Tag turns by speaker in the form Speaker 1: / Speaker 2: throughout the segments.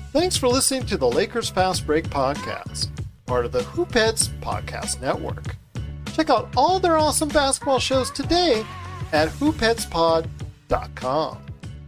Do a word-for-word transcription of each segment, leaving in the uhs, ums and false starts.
Speaker 1: Thanks for listening to the Lakers Fast Break podcast, part of the Hoopheads Podcast Network. Check out all their awesome basketball shows today at hoopheads pod dot com.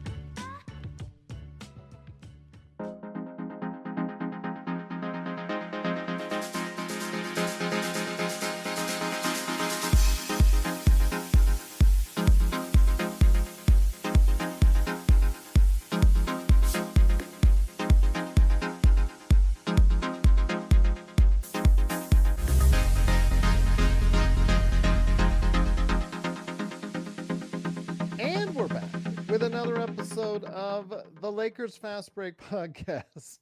Speaker 1: Of the Lakers Fast Break podcast.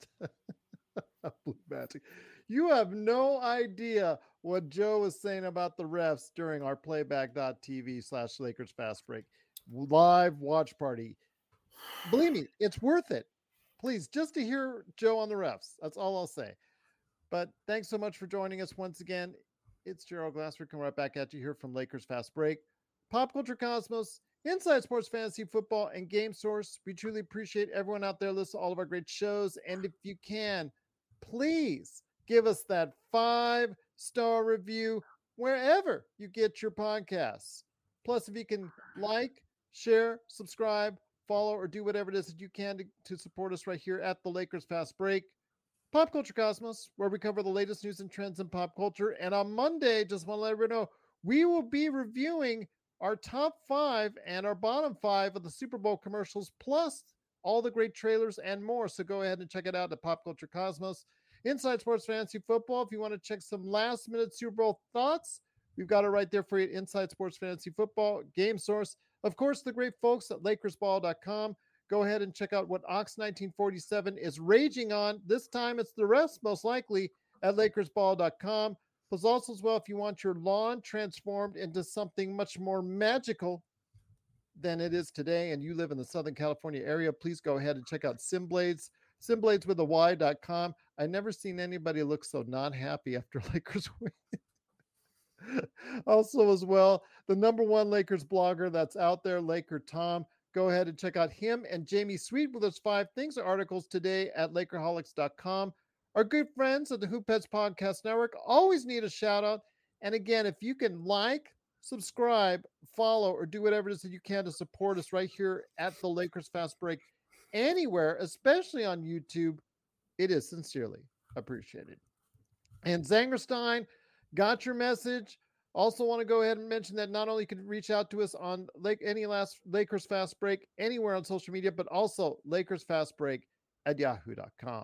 Speaker 1: Blue Magic. You have no idea what Joe was saying about the refs during our playback.tv slash Lakers Fast Break live watch party. Believe me, it's worth it. Please, just to hear Joe on the refs. That's all I'll say. But thanks so much for joining us once again. It's Gerald Glassford coming right back at you here from Lakers Fast Break, Pop Culture Cosmos, Inside Sports Fantasy Football, and Game Source. We truly appreciate everyone out there listening to all of our great shows. And if you can, please give us that five-star review wherever you get your podcasts. Plus, if you can like, share, subscribe, follow, or do whatever it is that you can to, to support us right here at the Lakers Fast Break, Pop Culture Cosmos, where we cover the latest news and trends in pop culture. And on Monday, just want to let everyone know, we will be reviewing our top five and our bottom five of the Super Bowl commercials, plus all the great trailers and more. So go ahead and check it out at Pop Culture Cosmos. Inside Sports Fantasy Football, if you want to check some last minute Super Bowl thoughts, we've got it right there for you at Inside Sports Fantasy Football, Game Source. Of course, the great folks at Lakers Ball dot com. Go ahead and check out what Ox nineteen forty-seven is raging on. This time it's the refs, most likely, at Lakers Ball dot com. Plus also as well, if you want your lawn transformed into something much more magical than it is today, and you live in the Southern California area, please go ahead and check out Simblades, Simblades with a Y dot com. I've never seen anybody look so not happy after Lakers win. Also as well, the number one Lakers blogger that's out there, Laker Tom. Go ahead and check out him and Jamie Sweet with his five things articles today at Lakerholics dot com. Our good friends at the Hoopheads Podcast Network always need a shout out. And again, if you can like, subscribe, follow, or do whatever it is that you can to support us right here at the Lakers Fast Break anywhere, especially on YouTube, it is sincerely appreciated. And Zangerstein, got your message. Also want to go ahead and mention that not only can you reach out to us on Lake any last Lakers Fast Break anywhere on social media, but also Lakers Fast Break at yahoo dot com.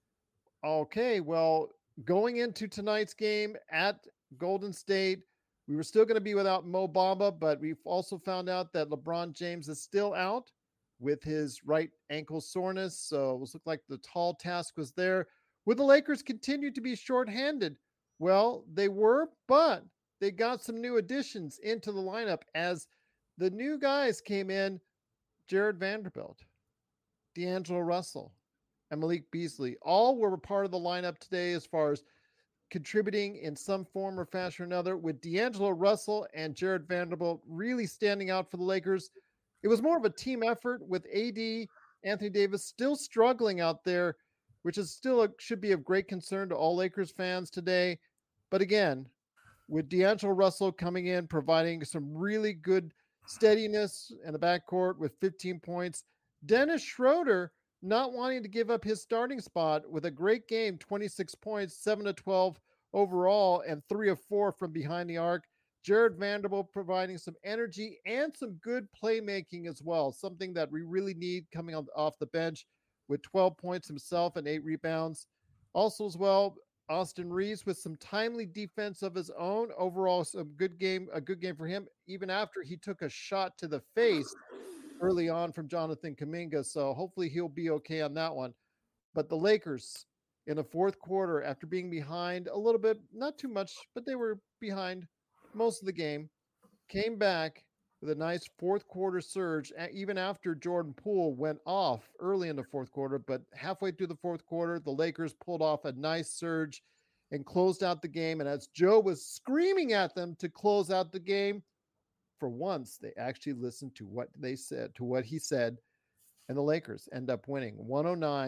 Speaker 1: Okay, well, going into tonight's game at Golden State, we were still going to be without Mo Bamba, but we've also found out that LeBron James is still out with his right ankle soreness. So it was looked like the tall task was there. Would the Lakers continue to be shorthanded? Well, they were, but they got some new additions into the lineup as the new guys came in. Jared Vanderbilt, D'Angelo Russell, and Malik Beasley all were a part of the lineup today as far as contributing in some form or fashion or another, with D'Angelo Russell and Jared Vanderbilt really standing out for the Lakers. It was more of a team effort with A D, Anthony Davis, still struggling out there, which is still a, should be of great concern to all Lakers fans today. But again, with D'Angelo Russell coming in, providing some really good steadiness in the backcourt with fifteen points, Dennis Schroeder not wanting to give up his starting spot with a great game, twenty-six points, seven to twelve overall, and three of four from behind the arc. Jared Vanderbilt providing some energy and some good playmaking as well, something that we really need coming on, off the bench with twelve points himself and eight rebounds. Also as well, Austin Reeves with some timely defense of his own. Overall, a good game, a good game for him, even after he took a shot to the face early on from Jonathan Kuminga. So hopefully he'll be okay on that one. But the Lakers in the fourth quarter, after being behind a little bit, not too much, but they were behind most of the game, came back with a nice fourth quarter surge, even after Jordan Poole went off early in the fourth quarter. But halfway through the fourth quarter, the Lakers pulled off a nice surge and closed out the game. And as Joe was screaming at them to close out the game, for once, they actually listened to what they said, to what he said, and the Lakers end up winning one oh nine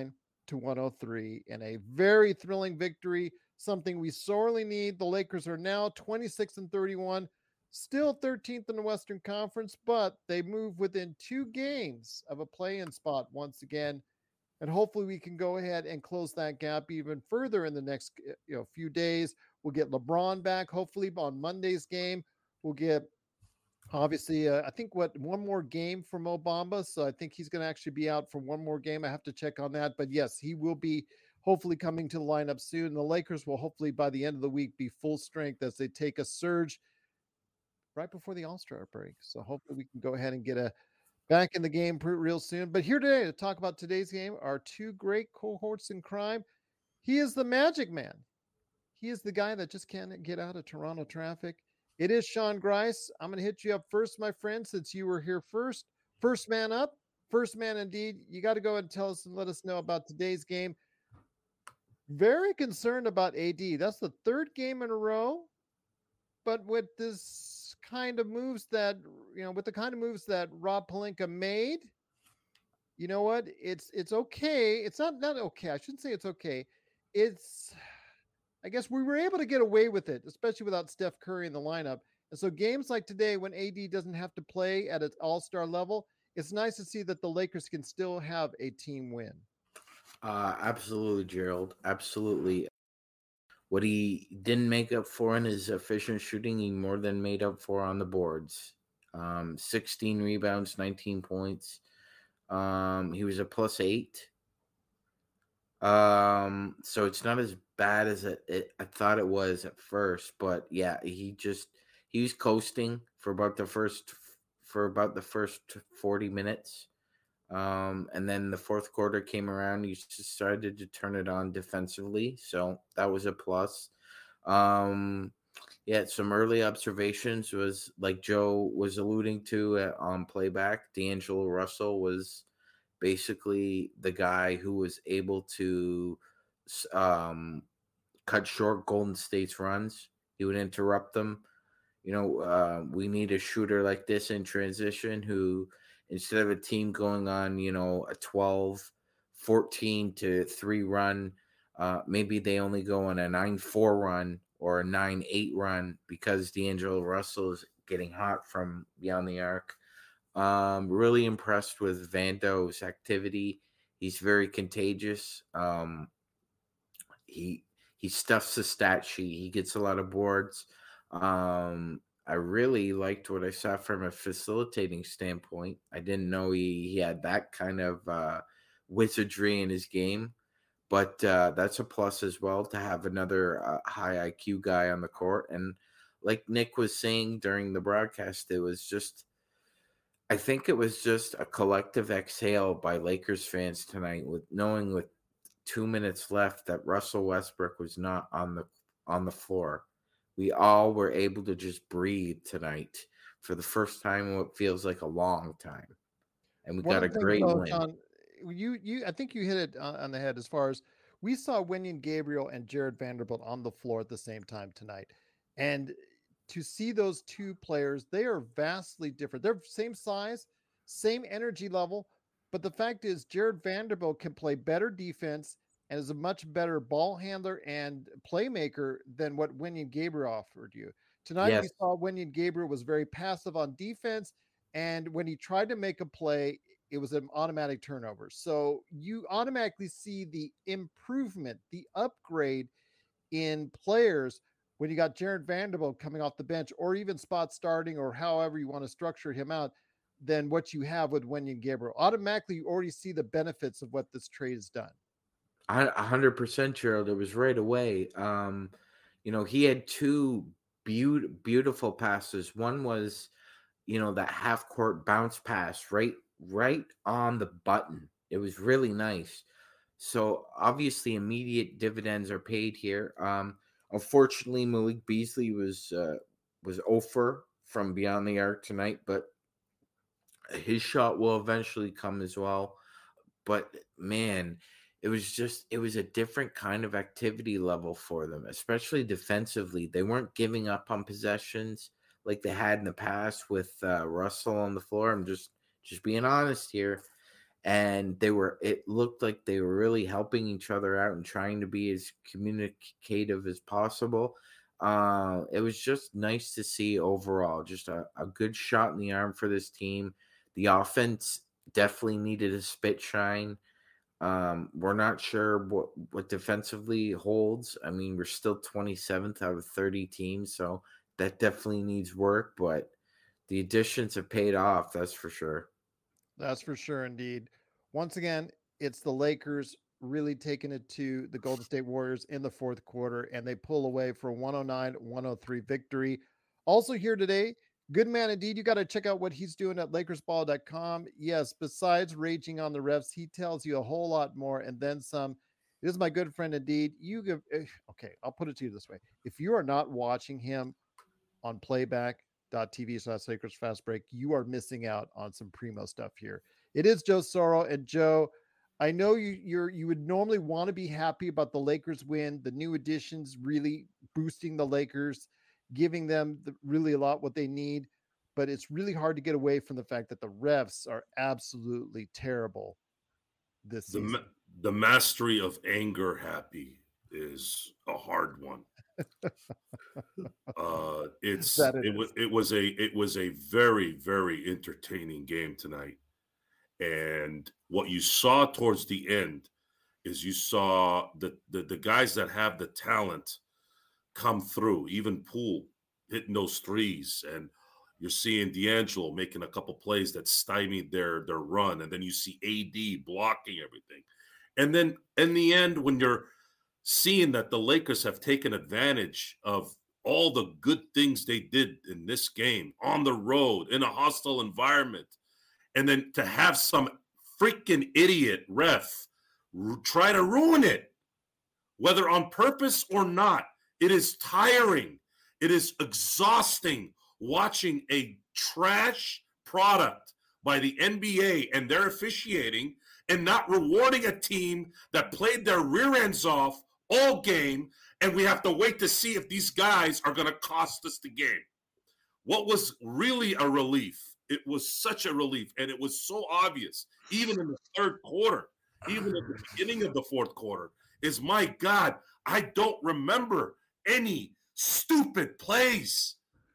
Speaker 1: to one oh three in a very thrilling victory, something we sorely need. The Lakers are now twenty-six and thirty-one, still thirteenth in the Western Conference, but they move within two games of a play-in spot once again. And hopefully we can go ahead and close that gap even further in the next you know few days. We'll get LeBron back hopefully on Monday's game. We'll get obviously uh, I think what one more game from Mo Bamba, so I think he's going to actually be out for one more game. I have to check on that, but yes, he will be hopefully coming to the lineup soon. The Lakers will hopefully by the end of the week be full strength as they take a surge right before the All-Star break. So hopefully we can go ahead and get a back in the game real soon. But here today to talk about today's game are two great cohorts in crime. He is the Magic Man. He is the guy that just can't get out of Toronto traffic. It is Sean Grice. I'm going to hit you up first, my friend, since you were here first. First man up, first man indeed. You got to go and tell us and let us know about today's game. Very concerned about A D. That's the third game in a row. But with this kind of moves that, you know, with the kind of moves that Rob Pelinka made, you know what? It's it's okay. It's not not okay. I shouldn't say it's okay. It's I guess we were able to get away with it, especially without Steph Curry in the lineup. And so games like today when A D doesn't have to play at an all-star level, it's nice to see that the Lakers can still have a team win.
Speaker 2: Uh, absolutely, Gerald. Absolutely. What he didn't make up for in his efficient shooting, he more than made up for on the boards. Um, sixteen rebounds, nineteen points. Um, he was a plus eight. Um, so it's not as bad as it, it I thought it was at first, but yeah, he just he was coasting for about the first for about the first forty minutes. Um, and then the fourth quarter came around. He just started to turn it on defensively, so that was a plus. Um, yeah, some early observations was like Joe was alluding to uh, on playback. D'Angelo Russell was basically the guy who was able to um, cut short Golden State's runs. He would interrupt them. You know, uh, we need a shooter like this in transition who, instead of a team going on, you know, a twelve, fourteen to three run, uh, maybe they only go on a nine four run or a nine eight run because D'Angelo Russell is getting hot from beyond the arc. Um, really impressed with Vando's activity. He's very contagious. Um, he he stuffs the stat sheet. He gets a lot of boards. Um, I really liked what I saw from a facilitating standpoint. I didn't know he, he had that kind of uh, wizardry in his game, but uh, that's a plus as well to have another uh, high I Q guy on the court. And like Nick was saying during the broadcast, it was just, I think it was just a collective exhale by Lakers fans tonight, with knowing with two minutes left that Russell Westbrook was not on the on the floor. We all were able to just breathe tonight for the first time in what feels like a long time, and we
Speaker 1: One
Speaker 2: got
Speaker 1: of
Speaker 2: a
Speaker 1: the things,
Speaker 2: great
Speaker 1: though,
Speaker 2: win.
Speaker 1: Sean, you you I think you hit it on, on the head as far as we saw Wenyen Gabriel and Jared Vanderbilt on the floor at the same time tonight, and to see those two players, they are vastly different. They're same size, same energy level, but the fact is, Jared Vanderbilt can play better defense and is a much better ball handler and playmaker than what Wenyen Gabriel offered you. Tonight, we
Speaker 2: Yes,
Speaker 1: saw Wenyen Gabriel was very passive on defense, and when he tried to make a play, it was an automatic turnover. So you automatically see the improvement, the upgrade in players when you got Jared Vanderbilt coming off the bench or even spot starting or however you want to structure him out than what you have with Wenyen Gabriel. Automatically, you already see the benefits of what this trade has done.
Speaker 2: a hundred percent, Gerald. It was right away. Um, you know, he had two beautiful, beautiful passes. One was, you know, that half court bounce pass right, right on the button. It was really nice. So obviously, immediate dividends are paid here. Um, unfortunately, Malik Beasley was uh, was over from beyond the arc tonight, but his shot will eventually come as well. But man, it was just it was a different kind of activity level for them, especially defensively. They weren't giving up on possessions like they had in the past with uh, Russell on the floor. I'm just just being honest here. and they were. It looked like they were really helping each other out and trying to be as communicative as possible. Uh, it was just nice to see overall, just a, a good shot in the arm for this team. The offense definitely needed a spit shine. Um, we're not sure what, what defensively holds. I mean, we're still twenty-seventh out of thirty teams, so that definitely needs work, but the additions have paid off, that's for sure.
Speaker 1: That's for sure, indeed. Once again, it's the Lakers really taking it to the Golden State Warriors in the fourth quarter, and they pull away for a one oh nine one oh three victory. Also here today, good man indeed. You got to check out what he's doing at Lakers Ball dot com. Yes, besides raging on the refs, he tells you a whole lot more and then some. It is my good friend indeed. You give okay, I'll put it to you this way. If you are not watching him on playback.tv slash Lakers Fast Break, you are missing out on some primo stuff here. It is Joe Soro. And Joe, I know you you're you would normally want to be happy about the Lakers win, the new additions really boosting the Lakers, giving them the, really a lot what they need, but it's really hard to get away from the fact that the refs are absolutely terrible this
Speaker 3: The,
Speaker 1: season.
Speaker 3: ma- the mastery of anger happy is a hard one. uh, it's
Speaker 1: That it
Speaker 3: it
Speaker 1: is.
Speaker 3: was it was a it was a very very entertaining game tonight, and what you saw towards the end is you saw the the, the guys that have the talent come through. Even Poole hitting those threes, and you're seeing D'Angelo making a couple plays that stymied their their run, and then you see A D blocking everything, and then in the end when you're seeing that the Lakers have taken advantage of all the good things they did in this game on the road in a hostile environment, and then to have some freaking idiot ref r- try to ruin it, whether on purpose or not. It is tiring. It is exhausting watching a trash product by the N B A and their officiating and not rewarding a team that played their rear ends off all game, and we have to wait to see if these guys are going to cost us the game. What was really a relief, it was such a relief, and it was so obvious, even in the third quarter, even at the beginning of the fourth quarter, is my God, I don't remember any stupid plays.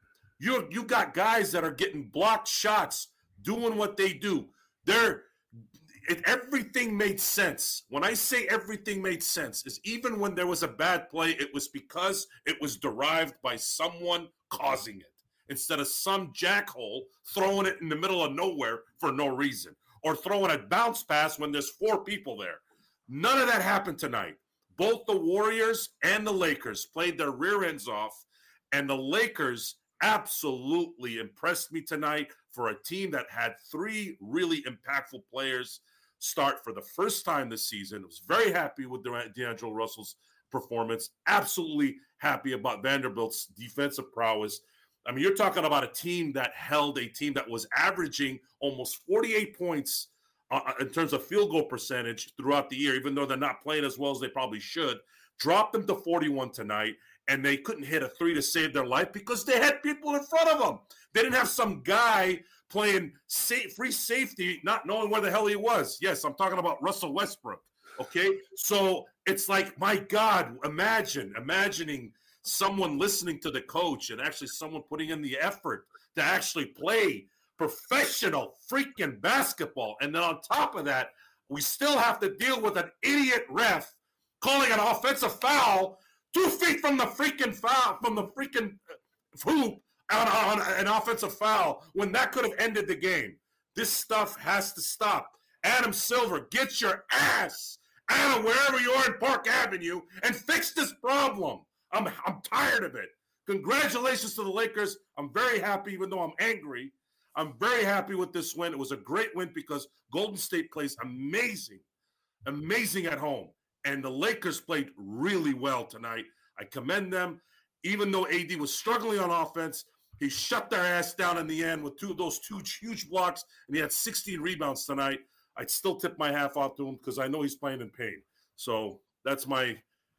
Speaker 3: You you got guys that are getting blocked shots, doing what they do. They're it, everything made sense. When I say everything made sense, is even when there was a bad play, it was because it was derived by someone causing it, instead of some jackhole throwing it in the middle of nowhere for no reason, or throwing a bounce pass when there's four people there. None of that happened tonight. Both the Warriors and the Lakers played their rear ends off, and the Lakers absolutely impressed me tonight for a team that had three really impactful players start for the first time this season. I was very happy with D'Angelo Russell's performance. Absolutely happy about Vanderbilt's defensive prowess. I mean, you're talking about a team that held a team that was averaging almost forty-eight points uh, in terms of field goal percentage throughout the year, even though they're not playing as well as they probably should. Dropped them to forty-one tonight, and they couldn't hit a three to save their life because they had people in front of them. They didn't have some guy playing safe, free safety, not knowing where the hell he was. Yes, I'm talking about Russell Westbrook, okay? So it's like, my God, imagine, imagining someone listening to the coach and actually someone putting in the effort to actually play professional freaking basketball. And then on top of that, we still have to deal with an idiot ref calling an offensive foul two feet from the freaking foul, from the freaking hoop on, on an offensive foul when that could have ended the game. This stuff has to stop. Adam Silver, get your ass out of wherever you are in Park Avenue and fix this problem. I'm, I'm tired of it. Congratulations to the Lakers. I'm very happy, even though I'm angry. I'm very happy with this win. It was a great win because Golden State plays amazing, amazing at home. And the Lakers played really well tonight. I commend them. Even though A D was struggling on offense, he shut their ass down in the end with two of those two huge blocks, and he had sixteen rebounds tonight. I'd still tip my half off to him because I know he's playing in pain. So that's my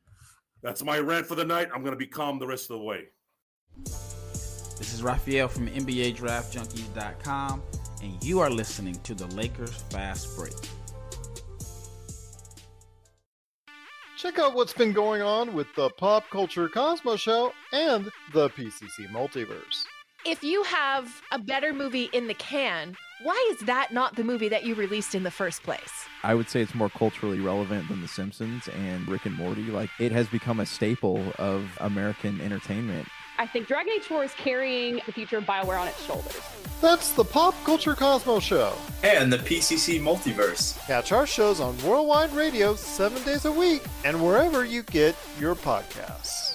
Speaker 3: that's my rant for the night. I'm going to be calm the rest of the way.
Speaker 4: This is Raphael from N B A Draft Junkies dot com, and you are listening to the Lakers Fast Break.
Speaker 1: Check out what's been going on with the Pop Culture Cosmos Show and the P C C Multiverse.
Speaker 5: If you have a better movie in the can, why is that not the movie that you released in the first place?
Speaker 6: I would say it's more culturally relevant than The Simpsons and Rick and Morty. Like, it has become a staple of American entertainment.
Speaker 7: I think Dragon Age four is carrying the future of BioWare on its shoulders.
Speaker 1: That's the Pop Culture Cosmos Show.
Speaker 8: And the P C C Multiverse.
Speaker 1: Catch our shows on Worldwide Radio seven days a week and wherever you get your podcasts.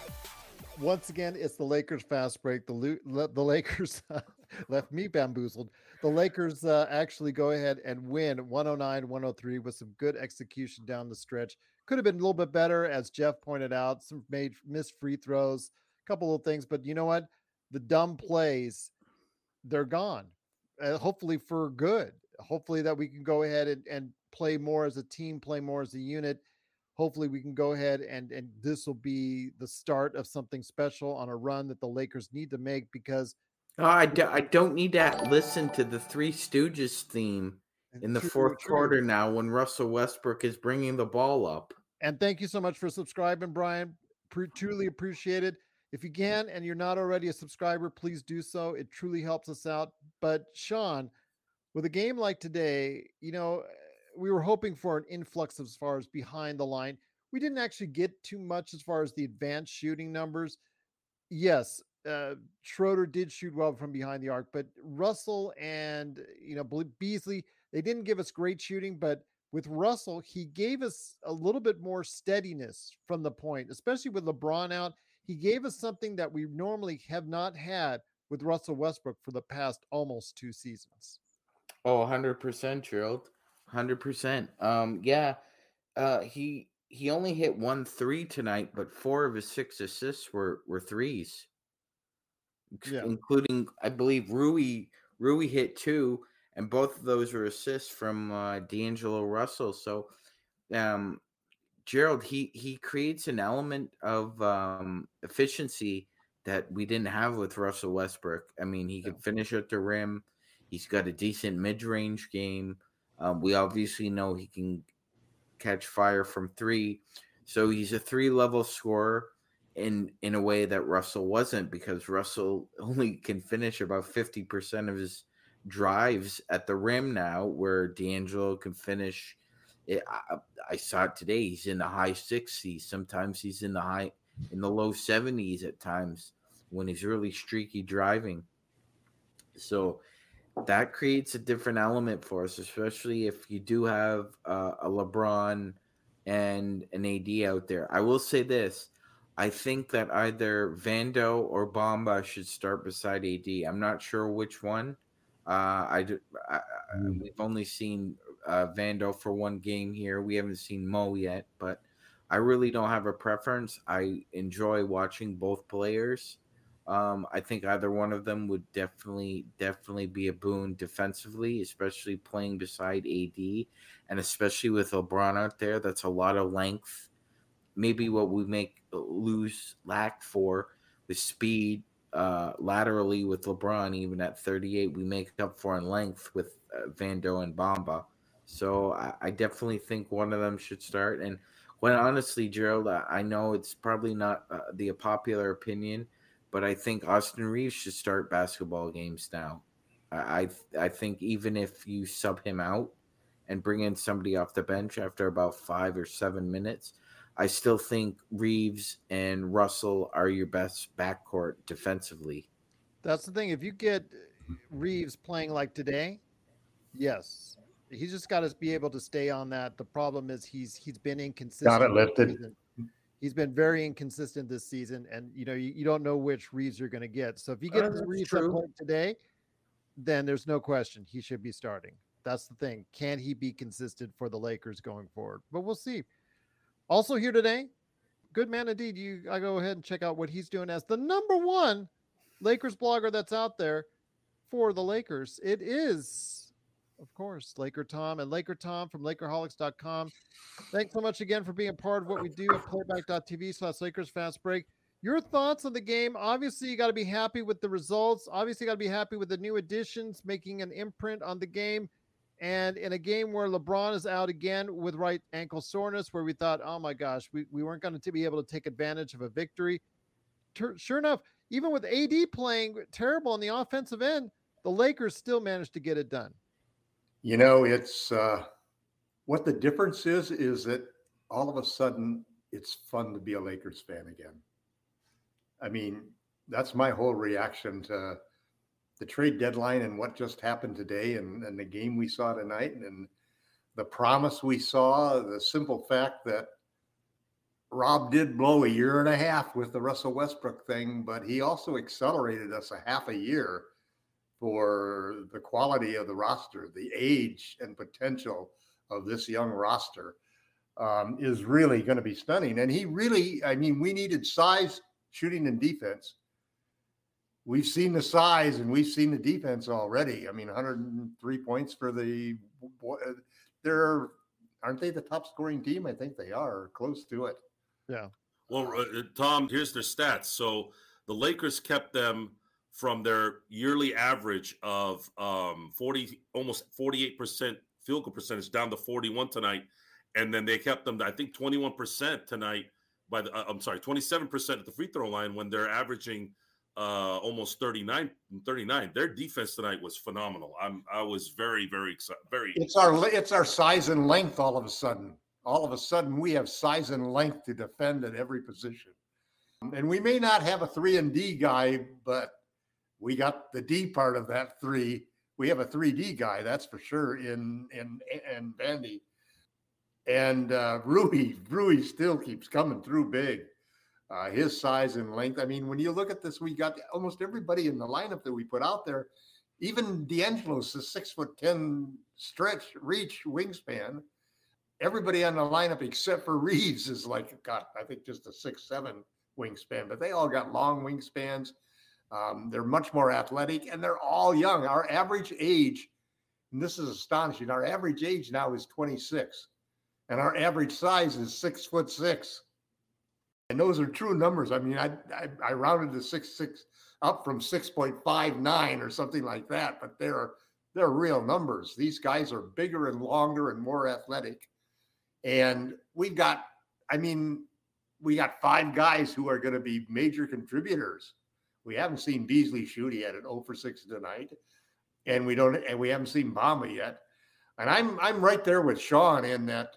Speaker 1: Once again, it's the Lakers fast break. The, the Lakers left me bamboozled. The Lakers uh, actually go ahead and win one oh nine one oh three with some good execution down the stretch. Could have been a little bit better, as Jeff pointed out. Some made missed free throws, a couple of things. But you know what? The dumb plays, they're gone. Uh, hopefully for good. Hopefully that we can go ahead and, and play more as a team, play more as a unit. Hopefully we can go ahead and, and this will be the start of something special on a run that the Lakers need to make, because
Speaker 2: oh, I, do, I don't need to listen to the Three Stooges theme in the
Speaker 1: true,
Speaker 2: fourth
Speaker 1: true.
Speaker 2: quarter now when Russell Westbrook is bringing the ball up.
Speaker 1: And thank you so much for subscribing, Brian. Pre- truly appreciate it. If you can and you're not already a subscriber, please do so. It truly helps us out. But Sean, with a game like today, you know, we were hoping for an influx as far as behind the line. We didn't actually get too much as far as the advanced shooting numbers. Yes, uh, Schroeder did shoot well from behind the arc, but Russell and, you know, Beasley, they didn't give us great shooting, but with Russell, he gave us a little bit more steadiness from the point, especially with LeBron out. He gave us something that we normally have not had with Russell Westbrook for the past almost two seasons.
Speaker 2: Oh, one hundred percent, Gerald. one hundred percent. Um, yeah, uh, he he only hit one three tonight, but four of his six assists were, were threes,
Speaker 1: Yeah.
Speaker 2: including, I believe, Rui. Rui hit two, and both of those were assists from uh, D'Angelo Russell. So, um, Gerald, he, he creates an element of um, efficiency that we didn't have with Russell Westbrook. I mean, he could finish at the rim. He's got a decent mid-range game. Um, we obviously know he can catch fire from three. So he's a three-level scorer in, in a way that Russell wasn't, because Russell only can finish about fifty percent of his drives at the rim now, where D'Angelo can finish. It, I, I saw it today. He's in the high sixties. Sometimes he's in the high, in the low seventies at times when he's really streaky driving. So that creates a different element for us, especially if you do have uh, a LeBron and an A D out there. I will say this. I think that either Vando or Bamba should start beside A D. I'm not sure which one. Uh, I, do, I, I we've only seen uh, Vando for one game here. We haven't seen Mo yet, but I really don't have a preference. I enjoy watching both players. Um, I think either one of them would definitely, definitely be a boon defensively, especially playing beside A D, and especially with LeBron out there. That's a lot of length. Maybe what we make lose lack for with speed uh, laterally with LeBron, even at thirty-eight, we make up for in length with uh, Vando and Bamba. So I, I definitely think one of them should start. And when honestly, Gerald, I, I know it's probably not uh, the popular opinion, but I think Austin Reeves should start basketball games now. I, I I think even if you sub him out and bring in somebody off the bench after about five or seven minutes, I still think Reeves and Russell are your best backcourt defensively.
Speaker 1: That's the thing. If you get Reeves playing like today, yes, he's just got to be able to stay on that. The problem is he's he's been inconsistent.
Speaker 9: Got it lifted.
Speaker 1: He's been very inconsistent this season, and you know you, you don't know which Reeves you're going to get. So if you get
Speaker 2: Uh,
Speaker 1: Reeves
Speaker 2: true.
Speaker 1: that played today, then there's no question he should be starting. That's the thing. Can he be consistent for the Lakers going forward? But we'll see. Also here today, good man indeed. You, I go ahead and check out what he's doing as the number one Lakers blogger that's out there for the Lakers. It is, of course, Laker Tom and Laker Tom from Lakerholics dot com. Thanks so much again for being a part of what we do at playback.tv slash Lakers Fast Break. Your thoughts on the game? Obviously, you got to be happy with the results. Obviously, you got to be happy with the new additions, making an imprint on the game. And in a game where LeBron is out again with right ankle soreness, where we thought, oh my gosh, we, we weren't going to be able to take advantage of a victory. Ter- sure enough, even with A D playing terrible on the offensive end, the Lakers still managed to get it done.
Speaker 9: You know, it's uh, what the difference is, is that all of a sudden it's fun to be a Lakers fan again. I mean, that's my whole reaction to the trade deadline and what just happened today and, and the game we saw tonight and, and the promise we saw, the simple fact that Rob did blow a year and a half with the Russell Westbrook thing, but he also accelerated us a half a year for the quality of the roster, the age and potential of this young roster um, is really going to be stunning. And he really, I mean, we needed size, shooting, and defense. We've seen the size and we've seen the defense already. I mean, one hundred three points for the, they're, aren't they the top scoring team? I think they are, or close to it.
Speaker 1: Yeah.
Speaker 3: Well, uh, Tom, here's their stats. So the Lakers kept them from their yearly average of um, forty, almost forty-eight percent field goal percentage down to forty-one tonight. And then they kept them, I think, twenty-one percent tonight by the, uh, I'm sorry, twenty-seven percent at the free throw line when they're averaging uh, almost thirty-nine, thirty-nine. Their defense tonight was phenomenal. I'm, I was very, very excited. Very.
Speaker 9: It's our, it's our size and length all of a sudden. All of a sudden we have size and length to defend at every position. And we may not have a three and D guy, but we got the D part of that three. We have a three D guy, that's for sure, in in in Vandy. And uh, Rui, Rui still keeps coming through big. Uh, his size and length. I mean, when you look at this, we got almost everybody in the lineup that we put out there. Even D'Angelo's a six foot ten stretch, reach, wingspan. Everybody on the lineup except for Reeves is like, God, I think just a six seven wingspan. But they all got long wingspans. Um, they're much more athletic, and they're all young. Our average age, and this is astonishing, our average age now is twenty-six, and our average size is six foot six. And those are true numbers. I mean, I I, I rounded to six six up from six point five nine or something like that, but they're they're real numbers. These guys are bigger and longer and more athletic, and we've got, I mean, we got five guys who are going to be major contributors. We haven't seen Beasley shoot. He had an zero for six tonight, and we don't, and we haven't seen Bamba yet. And I'm I'm right there with Sean in that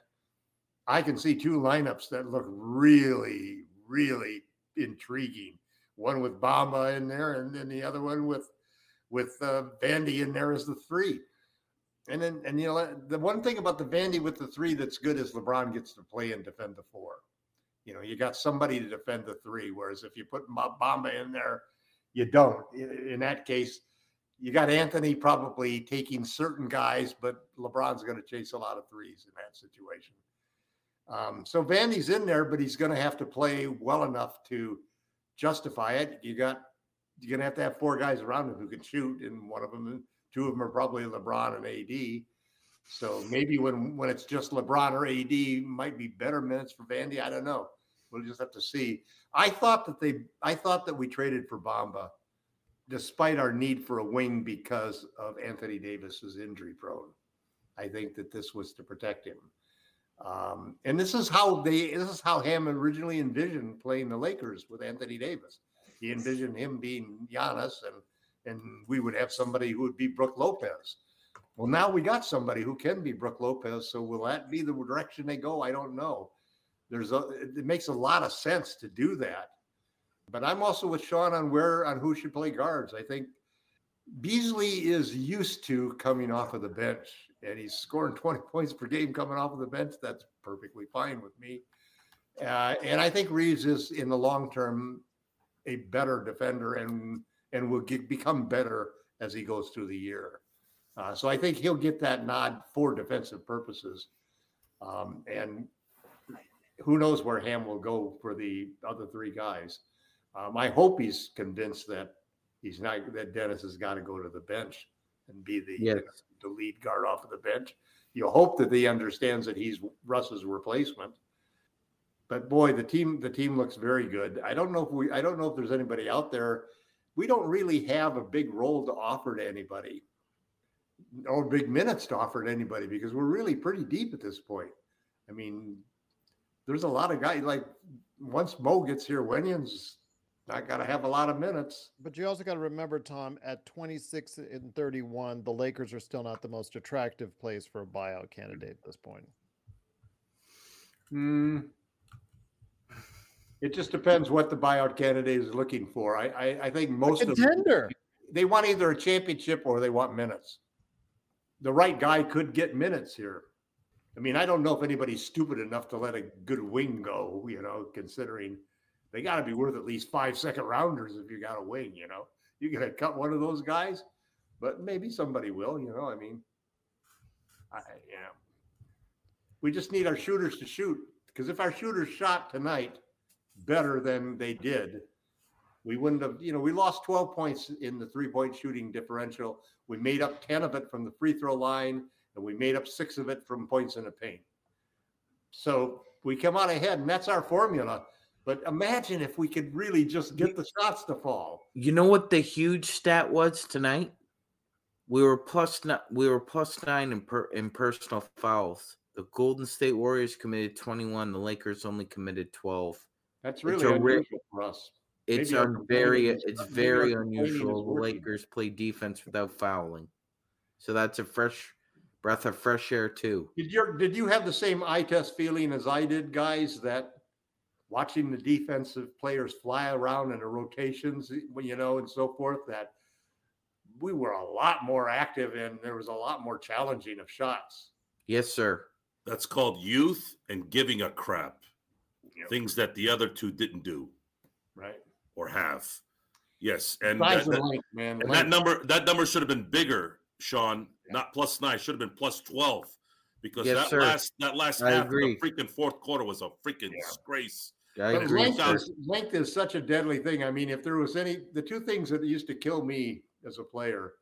Speaker 9: I can see two lineups that look really, really intriguing. One with Bamba in there, and then the other one with with uh, Vandy in there as the three. And then, and you know, the one thing about the Vandy with the three that's good is LeBron gets to play and defend the four. You know, you got somebody to defend the three, whereas if you put Bamba in there, you don't. In that case, you got Anthony probably taking certain guys, but LeBron's going to chase a lot of threes in that situation. Um, so Vandy's in there, but he's going to have to play well enough to justify it. You got, you're going to have to have four guys around him who can shoot, and one of them, two of them are probably LeBron and A D. So maybe when, when it's just LeBron or A D, might be better minutes for Vandy. I don't know. We'll just have to see. I thought that they, I thought that we traded for Bamba, despite our need for a wing because of Anthony Davis's injury prone. I think that this was to protect him. Um, and this is how they, this is how Ham originally envisioned playing the Lakers with Anthony Davis. He envisioned him being Giannis, and, and we would have somebody who would be Brook Lopez. Well, now we got somebody who can be Brook Lopez. So will that be the direction they go? I don't know. There's a, it makes a lot of sense to do that. But I'm also with Sean on where, on who should play guards. I think Beasley is used to coming off of the bench, and he's scoring twenty points per game coming off of the bench. That's perfectly fine with me. Uh, and I think Reeves is, in the long term, a better defender and, and will get, become better as he goes through the year. Uh, so I think he'll get that nod for defensive purposes. Um, and who knows where Ham will go for the other three guys. Um, I hope he's convinced that he's not, that Dennis has got to go to the bench and be the,
Speaker 2: yes.
Speaker 9: the lead guard off of the bench. You hope that he understands that he's Russ's replacement. But boy, the team, the team looks very good. I don't know if we, I don't know if there's anybody out there. We don't really have a big role to offer to anybody. no big minutes to offer to anybody because we're really pretty deep at this point. I mean, there's a lot of guys like once Mo gets here, Wenyan's not got to have a lot of minutes.
Speaker 1: But you also got to remember, Tom, at twenty-six and thirty-one, the Lakers are still not the most attractive place for a buyout candidate at this point.
Speaker 9: Hmm. It just depends what the buyout candidate is looking for. I I, I think most
Speaker 1: a
Speaker 9: of
Speaker 1: contender.
Speaker 9: They want either a championship or they want minutes. The right guy could get minutes here. I mean, I don't know if anybody's stupid enough to let a good wing go, you know, considering they got to be worth at least five second rounders if you got a wing, you know. You're going to cut one of those guys, but maybe somebody will, you know. I mean, I, you know, we just need our shooters to shoot because if our shooters shot tonight better than they did, we wouldn't have, you know, we lost twelve points in the three-point shooting differential. We made up ten of it from the free throw line, and we made up six of it from points in the paint. So we come out ahead, and that's our formula. But imagine if we could really just get the shots to fall.
Speaker 2: You know what the huge stat was tonight? We were plus nine, we were plus nine in per, in personal fouls. The Golden State Warriors committed twenty-one. The Lakers only committed twelve.
Speaker 9: That's really
Speaker 2: It's a
Speaker 9: unusual
Speaker 2: re-
Speaker 9: for us.
Speaker 2: It's
Speaker 9: Maybe our
Speaker 2: un- very
Speaker 9: complaining is-
Speaker 2: it's
Speaker 9: maybe
Speaker 2: very
Speaker 9: our complaining is
Speaker 2: unusual. The
Speaker 9: working.
Speaker 2: Lakers play defense without fouling, so that's a fresh breath of fresh air too.
Speaker 9: Did you did you have the same eye test feeling as I did, guys? That watching the defensive players fly around in the rotations, you know, and so forth, that we were a lot more active and there was a lot more challenging of shots.
Speaker 2: Yes, sir.
Speaker 3: That's called youth and giving a crap.
Speaker 9: Yep.
Speaker 3: Things that the other two didn't do
Speaker 9: Right.
Speaker 3: or have. Yes, and
Speaker 9: Size
Speaker 3: that,
Speaker 9: and
Speaker 3: that-
Speaker 9: length, man.
Speaker 3: and
Speaker 9: Length.
Speaker 3: that number that number should have been bigger, Sean.
Speaker 9: Yeah.
Speaker 3: Not plus nine, should have been plus twelve because
Speaker 2: Yes,
Speaker 3: that
Speaker 2: sir.
Speaker 3: last that last
Speaker 2: I
Speaker 3: half
Speaker 2: agree.
Speaker 3: of the freaking fourth quarter was a freaking
Speaker 9: Yeah.
Speaker 3: disgrace.
Speaker 2: I
Speaker 9: But
Speaker 2: agree.
Speaker 9: length
Speaker 2: sir.
Speaker 9: is, length is such a deadly thing. I mean, if there was any, the two things that used to kill me as a player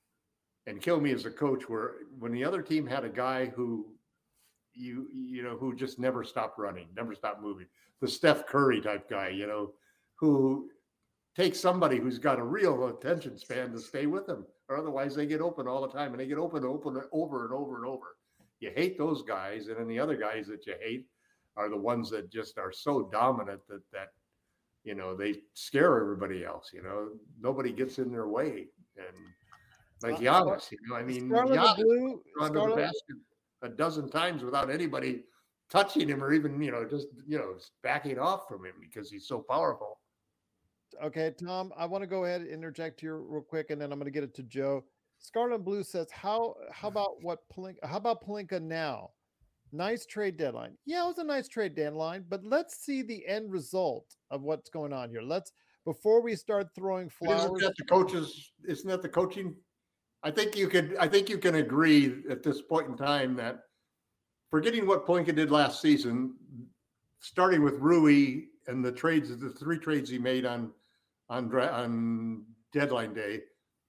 Speaker 9: and kill me as a coach were when the other team had a guy who you, you know, who just never stopped running, never stopped moving. The Steph Curry type guy, you know, who takes somebody who's got a real attention span to stay with them, or otherwise they get open all the time and they get open, open, over and over and over. You hate those guys, and then the other guys that you hate are the ones that just are so dominant that that you know they scare everybody else. You know, nobody gets in their way, and like
Speaker 1: Uh,
Speaker 9: Giannis, you know, I mean,
Speaker 1: Scarlet
Speaker 9: Giannis
Speaker 1: and Blue,
Speaker 9: gone to the
Speaker 1: Scarlet,
Speaker 9: basket a dozen times without anybody touching him or even you know just you know backing off from him because he's so powerful.
Speaker 1: okay, Tom, I want to go ahead and interject here real quick, and then I'm going to get it to Joe. Scarlet and Blue says, "How how about what Palinka? How about Palinka now? Nice trade deadline. Yeah, it was a nice trade deadline, but let's see the end result of what's going on here. Let's before we start throwing
Speaker 9: But Isn't
Speaker 1: flowers.
Speaker 9: that the coaches? Isn't that the coaching? I think you could. I think you can agree at this point in time that forgetting what Palinka did last season, starting with Rui and the trades, the three trades he made on on dra- on deadline day,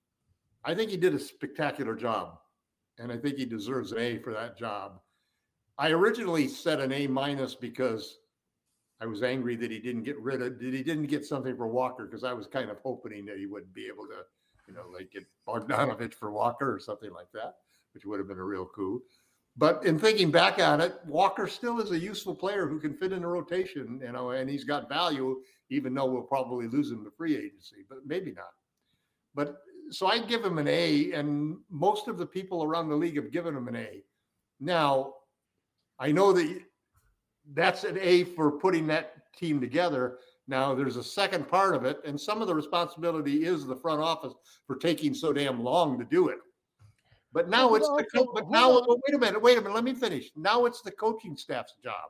Speaker 9: I think he did a spectacular job, and I think he deserves an A for that job. I originally set an A minus because I was angry that he didn't get rid of, that he didn't get something for Walker because I was kind of hoping that he would be able to, you know, like get Bogdanovich for Walker or something like that, which would have been a real coup. But in thinking back on it, Walker still is a useful player who can fit in a rotation, you know, and he's got value, even though we'll probably lose him to free agency, but maybe not. But so I give him an A, and most of the people around the league have given him an A. Now, I know that that's an A for putting that team together. Now, there's a second part of it, and some of the responsibility is the front office for taking so damn long to do it. But now
Speaker 1: But
Speaker 9: it's the
Speaker 1: also-
Speaker 9: co- but
Speaker 1: hold
Speaker 9: now
Speaker 1: on.
Speaker 9: wait a minute, wait a minute, let me finish. Now it's the coaching staff's job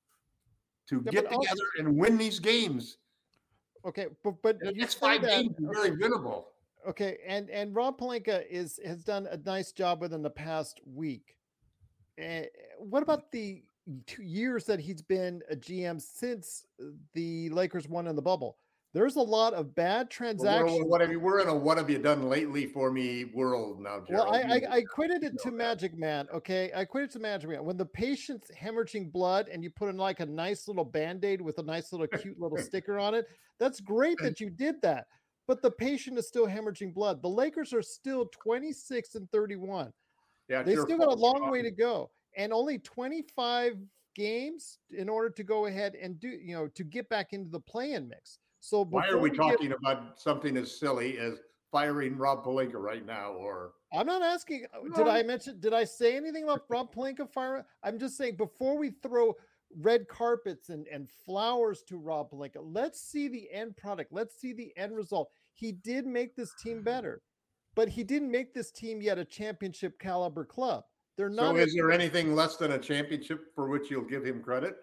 Speaker 9: to
Speaker 1: Yeah,
Speaker 9: get
Speaker 1: but also-
Speaker 9: together and win these games.
Speaker 1: Okay, but but
Speaker 9: And the
Speaker 1: you
Speaker 9: next
Speaker 1: say
Speaker 9: five
Speaker 1: that,
Speaker 9: games are very winnable.
Speaker 1: okay, and and Rob Pelinka is has done a nice job within the past week. Uh, what about the two years that he's been a G M since the Lakers won in the bubble? There's a lot of bad
Speaker 9: Well, we're-
Speaker 1: transactions.
Speaker 9: What have you? We're in a "what have you done lately for me" world now, Gerald.
Speaker 1: Well, I, I
Speaker 9: You-
Speaker 1: I quitted it
Speaker 9: know
Speaker 1: to
Speaker 9: that.
Speaker 1: Magic Man. Okay, I quitted to Magic Man. When the patient's hemorrhaging blood and you put in like a nice little band-aid with a nice little cute little sticker on it, that's great that you did that. But the patient is still hemorrhaging blood. The Lakers are still twenty-six and thirty-one.
Speaker 9: Yeah, it's
Speaker 1: They
Speaker 9: your
Speaker 1: still got a
Speaker 9: fault,
Speaker 1: long
Speaker 9: Sean.
Speaker 1: way to go, and only twenty-five games in order to go ahead and do, you know, to get back into the play-in mix. So
Speaker 9: Why are
Speaker 1: before
Speaker 9: we
Speaker 1: get-
Speaker 9: talking about something as silly as firing Rob Pelinka right now? Or
Speaker 1: I'm not asking. Did I mention? Did I say anything about Rob Pelinka firing? I'm just saying before we throw red carpets and, and flowers to Rob Pelinka, let's see the end product. Let's see the end result. He did make this team better, but he didn't make this team yet a championship caliber club. They're
Speaker 9: so,
Speaker 1: not.
Speaker 9: is there anything less than a championship for which you'll give him credit?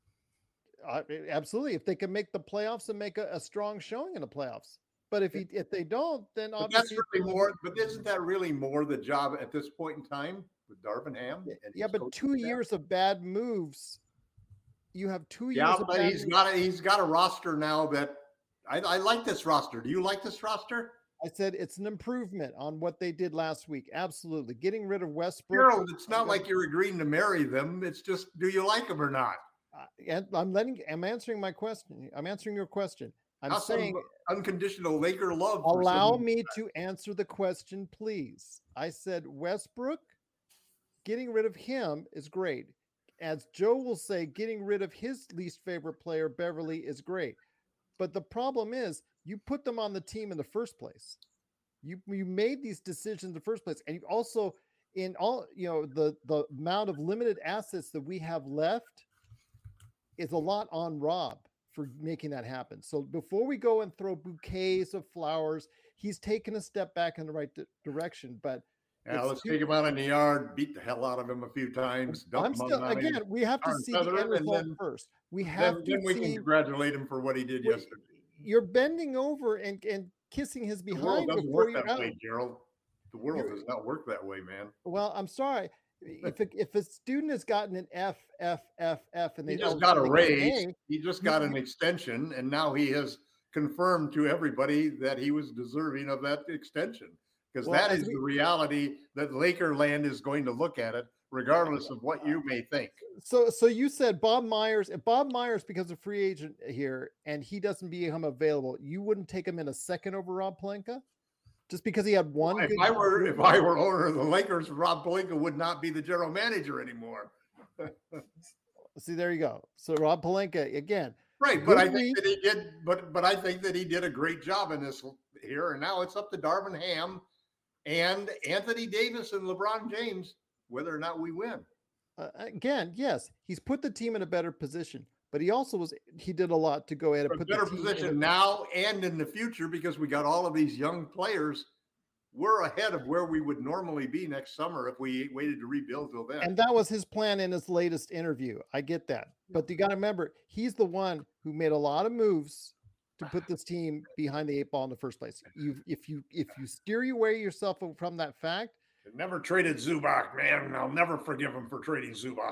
Speaker 1: Uh, absolutely, if they can make the playoffs and make a, a strong showing in the playoffs. But if he if they don't, then
Speaker 9: But that's
Speaker 1: obviously
Speaker 9: really more. But isn't that really more the job at this point in time with Darvin Ham? and
Speaker 1: yeah.
Speaker 9: his
Speaker 1: But
Speaker 9: coaching
Speaker 1: two
Speaker 9: staff?
Speaker 1: years of bad moves. You have two years.
Speaker 9: Yeah,
Speaker 1: of
Speaker 9: but
Speaker 1: bad
Speaker 9: he's
Speaker 1: moves.
Speaker 9: got a he's got a roster now that I, I like this roster. Do you like this roster?
Speaker 1: I said it's an improvement on what they did last week. Absolutely, getting rid of Westbrook.
Speaker 9: Gerald, it's not like you're agreeing to marry them. It's just, do you like them or not?
Speaker 1: Uh, and I'm letting. I'm answering my question. I'm answering your question. I'm
Speaker 9: How's some
Speaker 1: saying
Speaker 9: unconditional Laker love. for
Speaker 1: allow
Speaker 9: some-
Speaker 1: me to answer the question, please. I said Westbrook, getting rid of him is great. As Joe will say, getting rid of his least favorite player, Beverly, is great. But the problem is, you put them on the team in the first place. You you made these decisions in the first place, and you also, in all, you know, the the amount of limited assets that we have left is a lot on Rob for making that happen. So before we go and throw bouquets of flowers, he's taken a step back in the right di- direction. But
Speaker 9: Yeah,
Speaker 1: it's
Speaker 9: let's
Speaker 1: too-
Speaker 9: take him out in the yard, beat the hell out of him a few times. dump
Speaker 1: I'm
Speaker 9: him
Speaker 1: still
Speaker 9: on
Speaker 1: again.
Speaker 9: his
Speaker 1: We have to
Speaker 9: tar and
Speaker 1: see the
Speaker 9: feather,
Speaker 1: end
Speaker 9: and
Speaker 1: result
Speaker 9: then-
Speaker 1: first. We
Speaker 9: Then,
Speaker 1: have
Speaker 9: then
Speaker 1: to
Speaker 9: we
Speaker 1: see.
Speaker 9: can congratulate him for what he did
Speaker 1: Wait,
Speaker 9: yesterday.
Speaker 1: You're bending over and and kissing his
Speaker 9: The world
Speaker 1: behind
Speaker 9: doesn't
Speaker 1: before
Speaker 9: work
Speaker 1: you're
Speaker 9: that
Speaker 1: out.
Speaker 9: way, Gerald. The world
Speaker 1: You're-
Speaker 9: does not work that way, man.
Speaker 1: Well, I'm sorry. If a, if a student has gotten an F, F, F, F, and they
Speaker 9: He just
Speaker 1: all
Speaker 9: got a
Speaker 1: sudden get an
Speaker 9: raise.
Speaker 1: A,
Speaker 9: He just
Speaker 1: you-
Speaker 9: got an extension, and now he has confirmed to everybody that he was deserving of that extension. Because
Speaker 1: Well,
Speaker 9: that
Speaker 1: as
Speaker 9: is
Speaker 1: we-
Speaker 9: the reality that Laker land is going to look at it, regardless of what you may think.
Speaker 1: So, so you said Bob Myers. If Bob Myers becomes a free agent here and he doesn't become available, you wouldn't take him in a second over Rob Pelinka, just because he had one.
Speaker 9: If
Speaker 1: good
Speaker 9: I were
Speaker 1: good
Speaker 9: if I
Speaker 1: run?
Speaker 9: were owner of the Lakers, Rob Pelinka would not be the general manager anymore.
Speaker 1: See, there you go. So Rob Pelinka again.
Speaker 9: Right, but
Speaker 1: Good
Speaker 9: I think
Speaker 1: week.
Speaker 9: that he did. But but I think that he did a great job in this here, and now it's up to Darvin Ham and Anthony Davis and LeBron James whether or not we win.
Speaker 1: Uh, again, yes, he's put the team in a better position, but he also was he did a lot to go ahead and
Speaker 9: A
Speaker 1: put
Speaker 9: better
Speaker 1: the team
Speaker 9: position
Speaker 1: in a,
Speaker 9: now and in the future because we got all of these young players. We're ahead of where we would normally be next summer if we waited to rebuild till then.
Speaker 1: and that was his plan in his latest interview. I get that, but you got to remember, he's the one who made a lot of moves to put this team behind the eight ball in the first place. You, if you, if you steer away yourself from that fact,
Speaker 9: Never traded Zubac, man. I'll never forgive him for trading Zubac.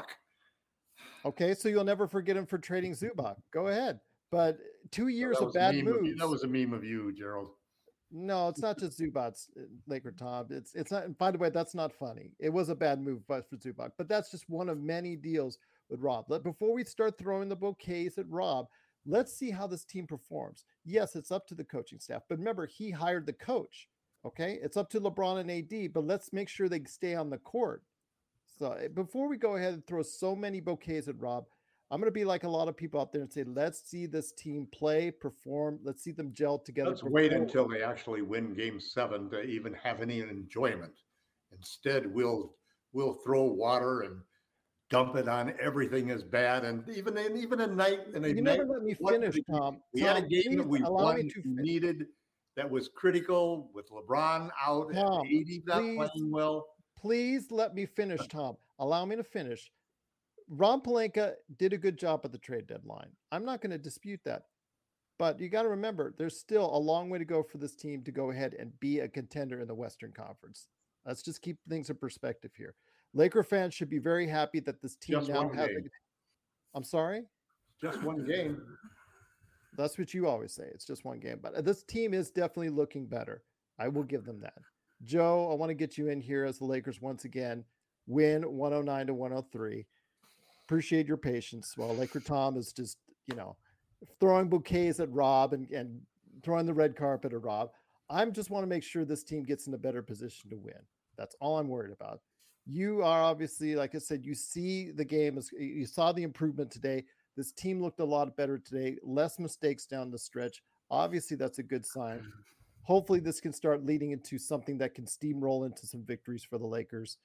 Speaker 1: okay, so you'll never forget him for trading Zubac. Go ahead, but two years
Speaker 9: That
Speaker 1: of
Speaker 9: was a
Speaker 1: bad
Speaker 9: meme of you-
Speaker 1: moves.
Speaker 9: that was a meme of you, Gerald.
Speaker 1: No, it's not just Zubac's uh, Laker Tom. It's it's not. And by the way, that's not funny. It was a bad move, but for Zubac. But that's just one of many deals with Rob. Let, before we start throwing the bouquets at Rob, let's see how this team performs. Yes, it's up to the coaching staff, but remember, he hired the coach. Okay, it's up to LeBron and A D, but let's make sure they stay on the court. So eh, before we go ahead and throw so many bouquets at Rob, I'm going to be like a lot of people out there and say, let's see this team play, perform. Let's see them gel together.
Speaker 9: Let's wait
Speaker 1: before-
Speaker 9: until they actually win Game Seven to even have any enjoyment. Instead, we'll we'll throw water and dump it on everything as bad, and even in even a night in a
Speaker 1: You
Speaker 9: night
Speaker 1: never let me
Speaker 9: what
Speaker 1: finish,
Speaker 9: we-
Speaker 1: Tom.
Speaker 9: We had a
Speaker 1: Tom,
Speaker 9: game that
Speaker 1: please
Speaker 9: we
Speaker 1: allow me
Speaker 9: won,
Speaker 1: to fin-
Speaker 9: needed, that was critical with LeBron out
Speaker 1: Tom,
Speaker 9: and A D not
Speaker 1: please.
Speaker 9: playing well.
Speaker 1: Please let me finish, Tom. Allow me to finish. Ron Pelinka did a good job at the trade deadline. I'm not going to dispute that. But you got to remember, there's still a long way to go for this team to go ahead and be a contender in the Western Conference. Let's just keep things in perspective here. Laker fans should be very happy that this team
Speaker 9: Just
Speaker 1: now
Speaker 9: one
Speaker 1: has.
Speaker 9: game.
Speaker 1: A, I'm sorry?
Speaker 9: Just one game.
Speaker 1: That's what you always say. It's just one game. But this team is definitely looking better. I will give them that. Joe, I want to get you in here as the Lakers once again win one oh nine to one oh three. Appreciate your patience. While Laker Tom is just, you know, throwing bouquets at Rob and, and throwing the red carpet at Rob. I just want to make sure this team gets in a better position to win. That's all I'm worried about. you are obviously, like I said, you see the game, you saw the improvement today. This team looked a lot better today, less mistakes down the stretch. Obviously, that's a good sign. Hopefully, this can start leading into something that can steamroll into some victories for the Lakers.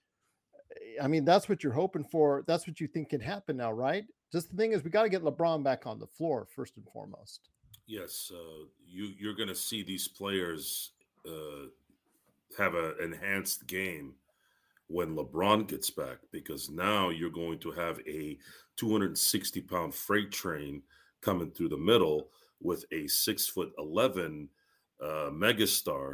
Speaker 1: I mean, that's what you're hoping for. That's what you think can happen now, right? Just the thing is, we got to get LeBron back on the floor first and foremost.
Speaker 3: Yes, uh, you you're going to see these players uh, have an enhanced game when LeBron gets back, because now you're going to have a two hundred sixty pound freight train coming through the middle with a six foot eleven uh, megastar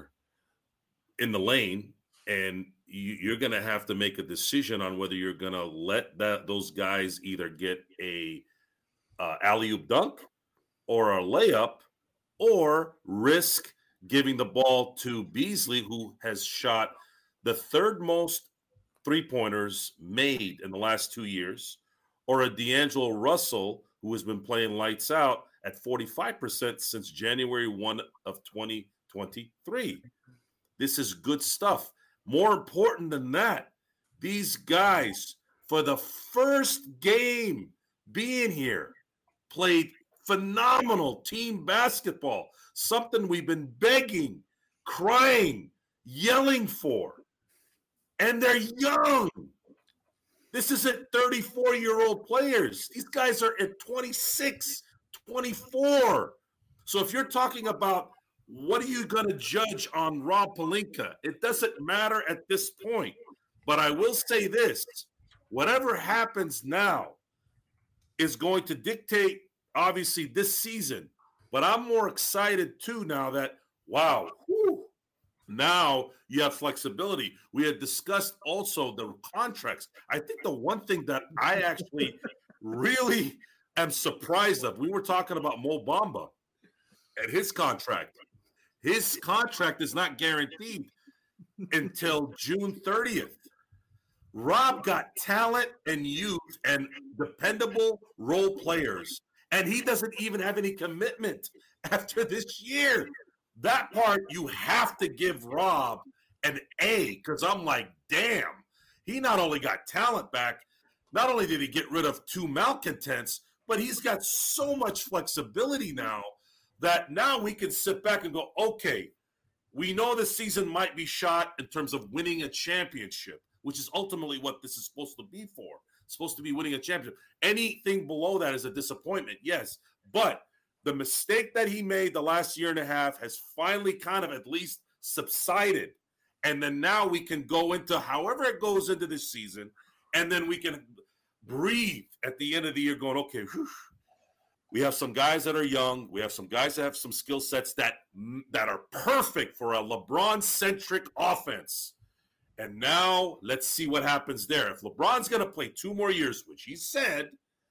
Speaker 3: in the lane, and you, you're going to have to make a decision on whether you're going to let that those guys either get a uh, alley-oop dunk or a layup, or risk giving the ball to Beasley, who has shot the third most three-pointers made in the last two years, or a D'Angelo Russell, who has been playing lights out at forty-five percent since January first of twenty twenty-three. This is good stuff. More important than that, these guys, for the first game being here, played phenomenal team basketball, something we've been begging, crying, yelling for. And they're young. This isn't thirty-four-year-old players. These guys are at twenty-six, twenty-four. So if you're talking about what are you going to judge on Rob Pelinka, it doesn't matter at this point. But I will say this, whatever happens now is going to dictate, obviously, this season. But I'm more excited, too, now that, wow, whew, now you have flexibility. We had discussed also the contracts. I think the one thing that I actually really am surprised of, we were talking about Mo Bamba and his contract. His contract is not guaranteed until June thirtieth. Rob got talent and youth and dependable role players, and he doesn't even have any commitment after this year. That part you have to give Rob an A, because I'm like, damn, he not only got talent back, not only did he get rid of two malcontents, but he's got so much flexibility now that now we can sit back and go, okay, we know the season might be shot in terms of winning a championship, which is ultimately what this is supposed to be for. It's supposed to be winning a championship. Anything below that is a disappointment, yes. But the mistake that he made the last year and a half has finally kind of at least subsided. And then now we can go into however it goes into this season, and then we can breathe at the end of the year going, okay, whew, we have some guys that are young. We have some guys that have some skill sets that, that are perfect for a LeBron-centric offense. And now let's see what happens there. If LeBron's going to play two more years, which he said,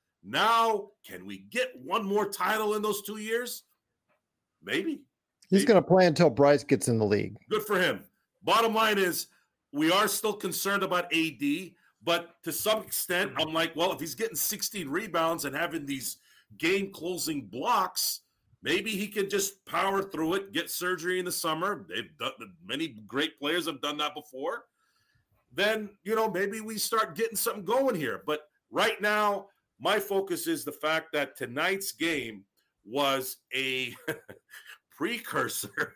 Speaker 3: now can we get one more title in those two years? Maybe.
Speaker 1: He's going to play until Bryce gets in the league.
Speaker 3: Good for him. Bottom line is we are still concerned about A D, but to some extent, I'm like, well, if he's getting sixteen rebounds and having these game-closing blocks, maybe he can just power through it, get surgery in the summer. They've done, many great players have done that before. Then, you know, maybe we start getting something going here. But right now, my focus is the fact that tonight's game was a precursor.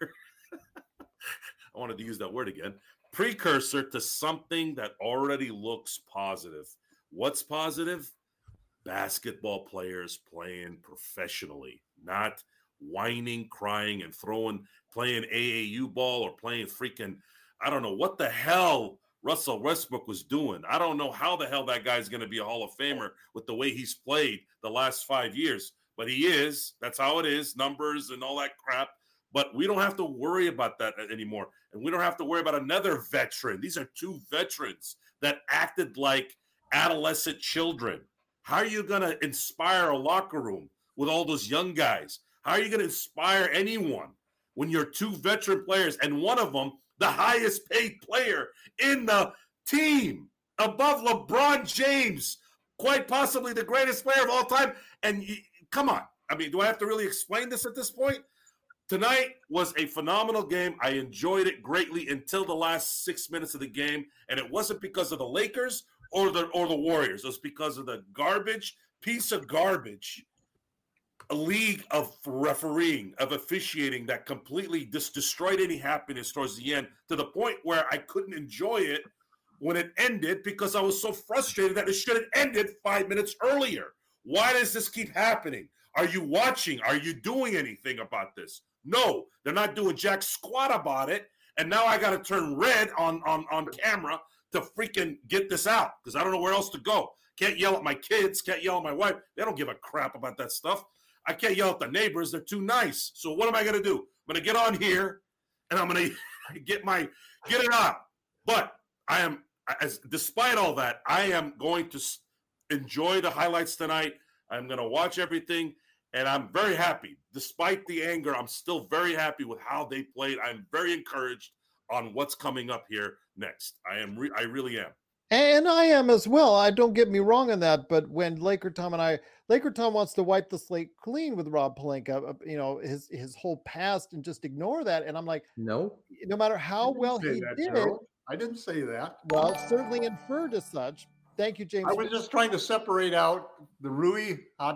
Speaker 3: I wanted to use that word again. Precursor to something that already looks positive. What's positive? Basketball players playing professionally, not whining, crying, and throwing, playing A A U ball or playing freaking, I don't know what the hell Russell Westbrook was doing. I don't know how the hell that guy's going to be a Hall of Famer with the way he's played the last five years, but he is. That's how it is, numbers and all that crap. But we don't have to worry about that anymore, and we don't have to worry about another veteran. These are two veterans that acted like adolescent children. How are you going to inspire a locker room with all those young guys? How are you going to inspire anyone when you're two veteran players and one of them, the highest paid player in the team, above LeBron James, quite possibly the greatest player of all time? And you, come on. I mean, do I have to really explain this at this point? tonight was a phenomenal game. I enjoyed it greatly until the last six minutes of the game, and it wasn't because of the Lakers or the or the Warriors. It was because of the garbage, piece of garbage, a league of refereeing, of officiating that completely just destroyed any happiness towards the end, to the point where I couldn't enjoy it when it ended because I was so frustrated that it should have ended five minutes earlier. Why does this keep happening? Are you watching? Are you doing anything about this? No, they're not doing jack squat about it. And now I got to turn red on, on, on camera to freaking get this out because I don't know where else to go. Can't yell at my kids. Can't yell at my wife. They don't give a crap about that stuff. I can't yell at the neighbors. They're too nice. So what am I going to do? I'm going to get on here and I'm going to get my get it out. But I am, as despite all that, I am going to enjoy the highlights tonight. I'm going to watch everything, and I'm very happy. Despite the anger, I'm still very happy with how they played. I'm very encouraged on what's coming up here next. I am, re- I really am.
Speaker 1: And I am as well. I don't get me wrong on that, but when Laker Tom and I, Laker Tom wants to wipe the slate clean with Rob Pelinka, you know, his his whole past and just ignore that. And I'm like,
Speaker 2: no,
Speaker 1: no matter how well he
Speaker 9: that,
Speaker 1: did
Speaker 9: Gerald. I didn't say that.
Speaker 1: Well, certainly inferred as such. Thank you, James.
Speaker 9: I was just trying to separate out the Rui,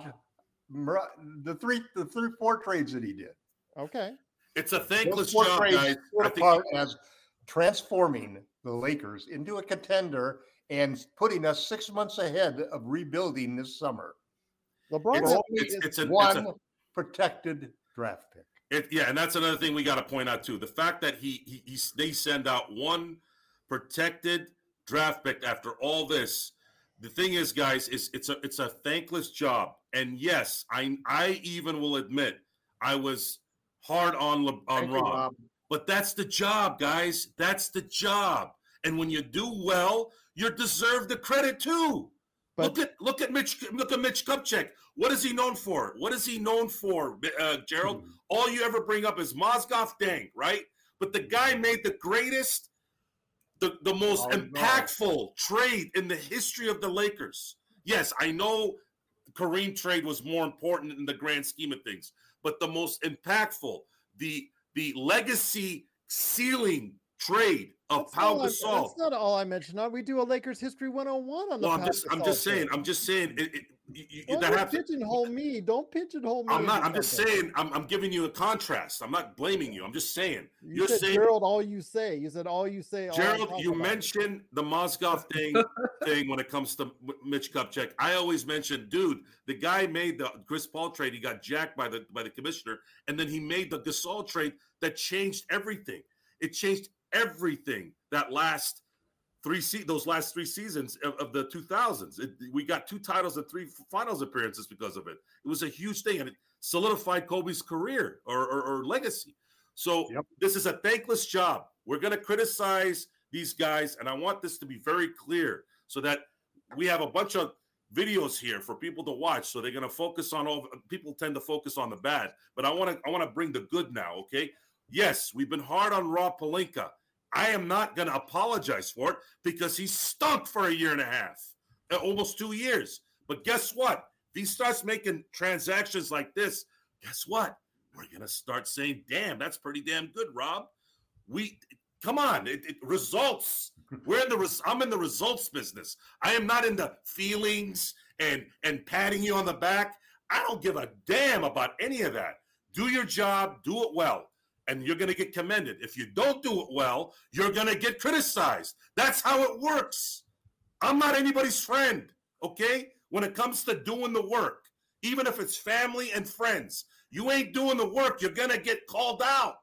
Speaker 9: the three, the three, four trades that he did.
Speaker 1: Okay.
Speaker 3: It's a thankless
Speaker 9: Those four
Speaker 3: job,
Speaker 9: trades
Speaker 3: guys.
Speaker 9: stood
Speaker 3: I think
Speaker 9: apart as transforming the Lakers into a contender and putting us six months ahead of rebuilding this summer.
Speaker 1: LeBron
Speaker 3: It's,
Speaker 1: only
Speaker 3: it's,
Speaker 1: is
Speaker 3: it's, a,
Speaker 9: One
Speaker 3: it's a,
Speaker 9: protected draft pick.
Speaker 3: it, yeah, and that's another thing we got to point out too. The fact that he, he, he they send out one protected draft pick after all this. The thing is, guys, is it's a it's a thankless job. And yes, I I even will admit I was hard on Le, on
Speaker 9: Thank you,
Speaker 3: Rob.
Speaker 9: Rob.
Speaker 3: But that's the job, guys. That's the job. And when you do well, you deserve the credit too.
Speaker 1: But-
Speaker 3: look at look at Mitch look at Mitch Kupchak. What is he known for? What is he known for, uh, Gerald?
Speaker 9: Hmm.
Speaker 3: All you ever bring up is Mozgov Deng, right? But the guy made the greatest, the, the most
Speaker 9: Oh, no.
Speaker 3: impactful trade in the history of the Lakers. Yes, I know the Kareem trade was more important in the grand scheme of things, but the most impactful, the the legacy ceiling trade of
Speaker 1: That's
Speaker 3: Pau
Speaker 1: not-
Speaker 3: Gasol.
Speaker 1: That's not all I mentioned. No, we do a Lakers history one oh one on the
Speaker 3: Well, I'm
Speaker 1: Pau
Speaker 3: just I'm
Speaker 1: Gasol
Speaker 3: just saying
Speaker 1: trade.
Speaker 3: I'm just saying it, it, you, you,
Speaker 1: Don't
Speaker 3: that
Speaker 1: you
Speaker 3: happens.
Speaker 1: pigeonhole me. Don't pigeonhole me.
Speaker 3: I'm not.
Speaker 1: into
Speaker 3: I'm just
Speaker 1: something.
Speaker 3: saying. I'm, I'm giving you a contrast. I'm not blaming you. I'm just saying.
Speaker 1: You
Speaker 3: You're
Speaker 1: said,
Speaker 3: saying,
Speaker 1: Gerald, all you say. You said all you say. all I
Speaker 3: Gerald,
Speaker 1: talk
Speaker 3: you
Speaker 1: about.
Speaker 3: mentioned the Mozgov thing thing when it comes to M- Mitch Kupchak. I always mention, dude, the guy made the Chris Paul trade. He got jacked by the by the commissioner, and then he made the Gasol trade that changed everything. It changed everything. That last three se- those last three seasons of, of the two thousands. It, we got two titles and three finals appearances because of it. It was a huge thing, and it solidified Kobe's career or, or, or legacy. So
Speaker 9: Yep.
Speaker 3: this is a thankless job. We're going to criticize these guys, and I want this to be very clear so that we have a bunch of videos here for people to watch. So they're going to focus on all. People tend to focus on the bad, but I want to I want to bring the good now. Okay. Yes, we've been hard on Rob Pelinka. I am not going to apologize for it because he stunk for a year and a half, uh, almost two years. But guess what? If he starts making transactions like this, guess what? We're going to start saying, damn, that's pretty damn good, Rob. We come on, it, it results. We're in the res, I'm in the results business. I am not in the feelings and and patting you on the back. I don't give a damn about any of that. Do your job, do it well, and you're going to get commended. If you don't do it well, you're going to get criticized. That's how it works. I'm not anybody's friend, okay? When it comes to doing the work, even if it's family and friends, you ain't doing the work, you're going to get called out.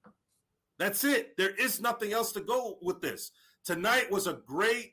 Speaker 3: That's it. There is nothing else to go with this. Tonight was a great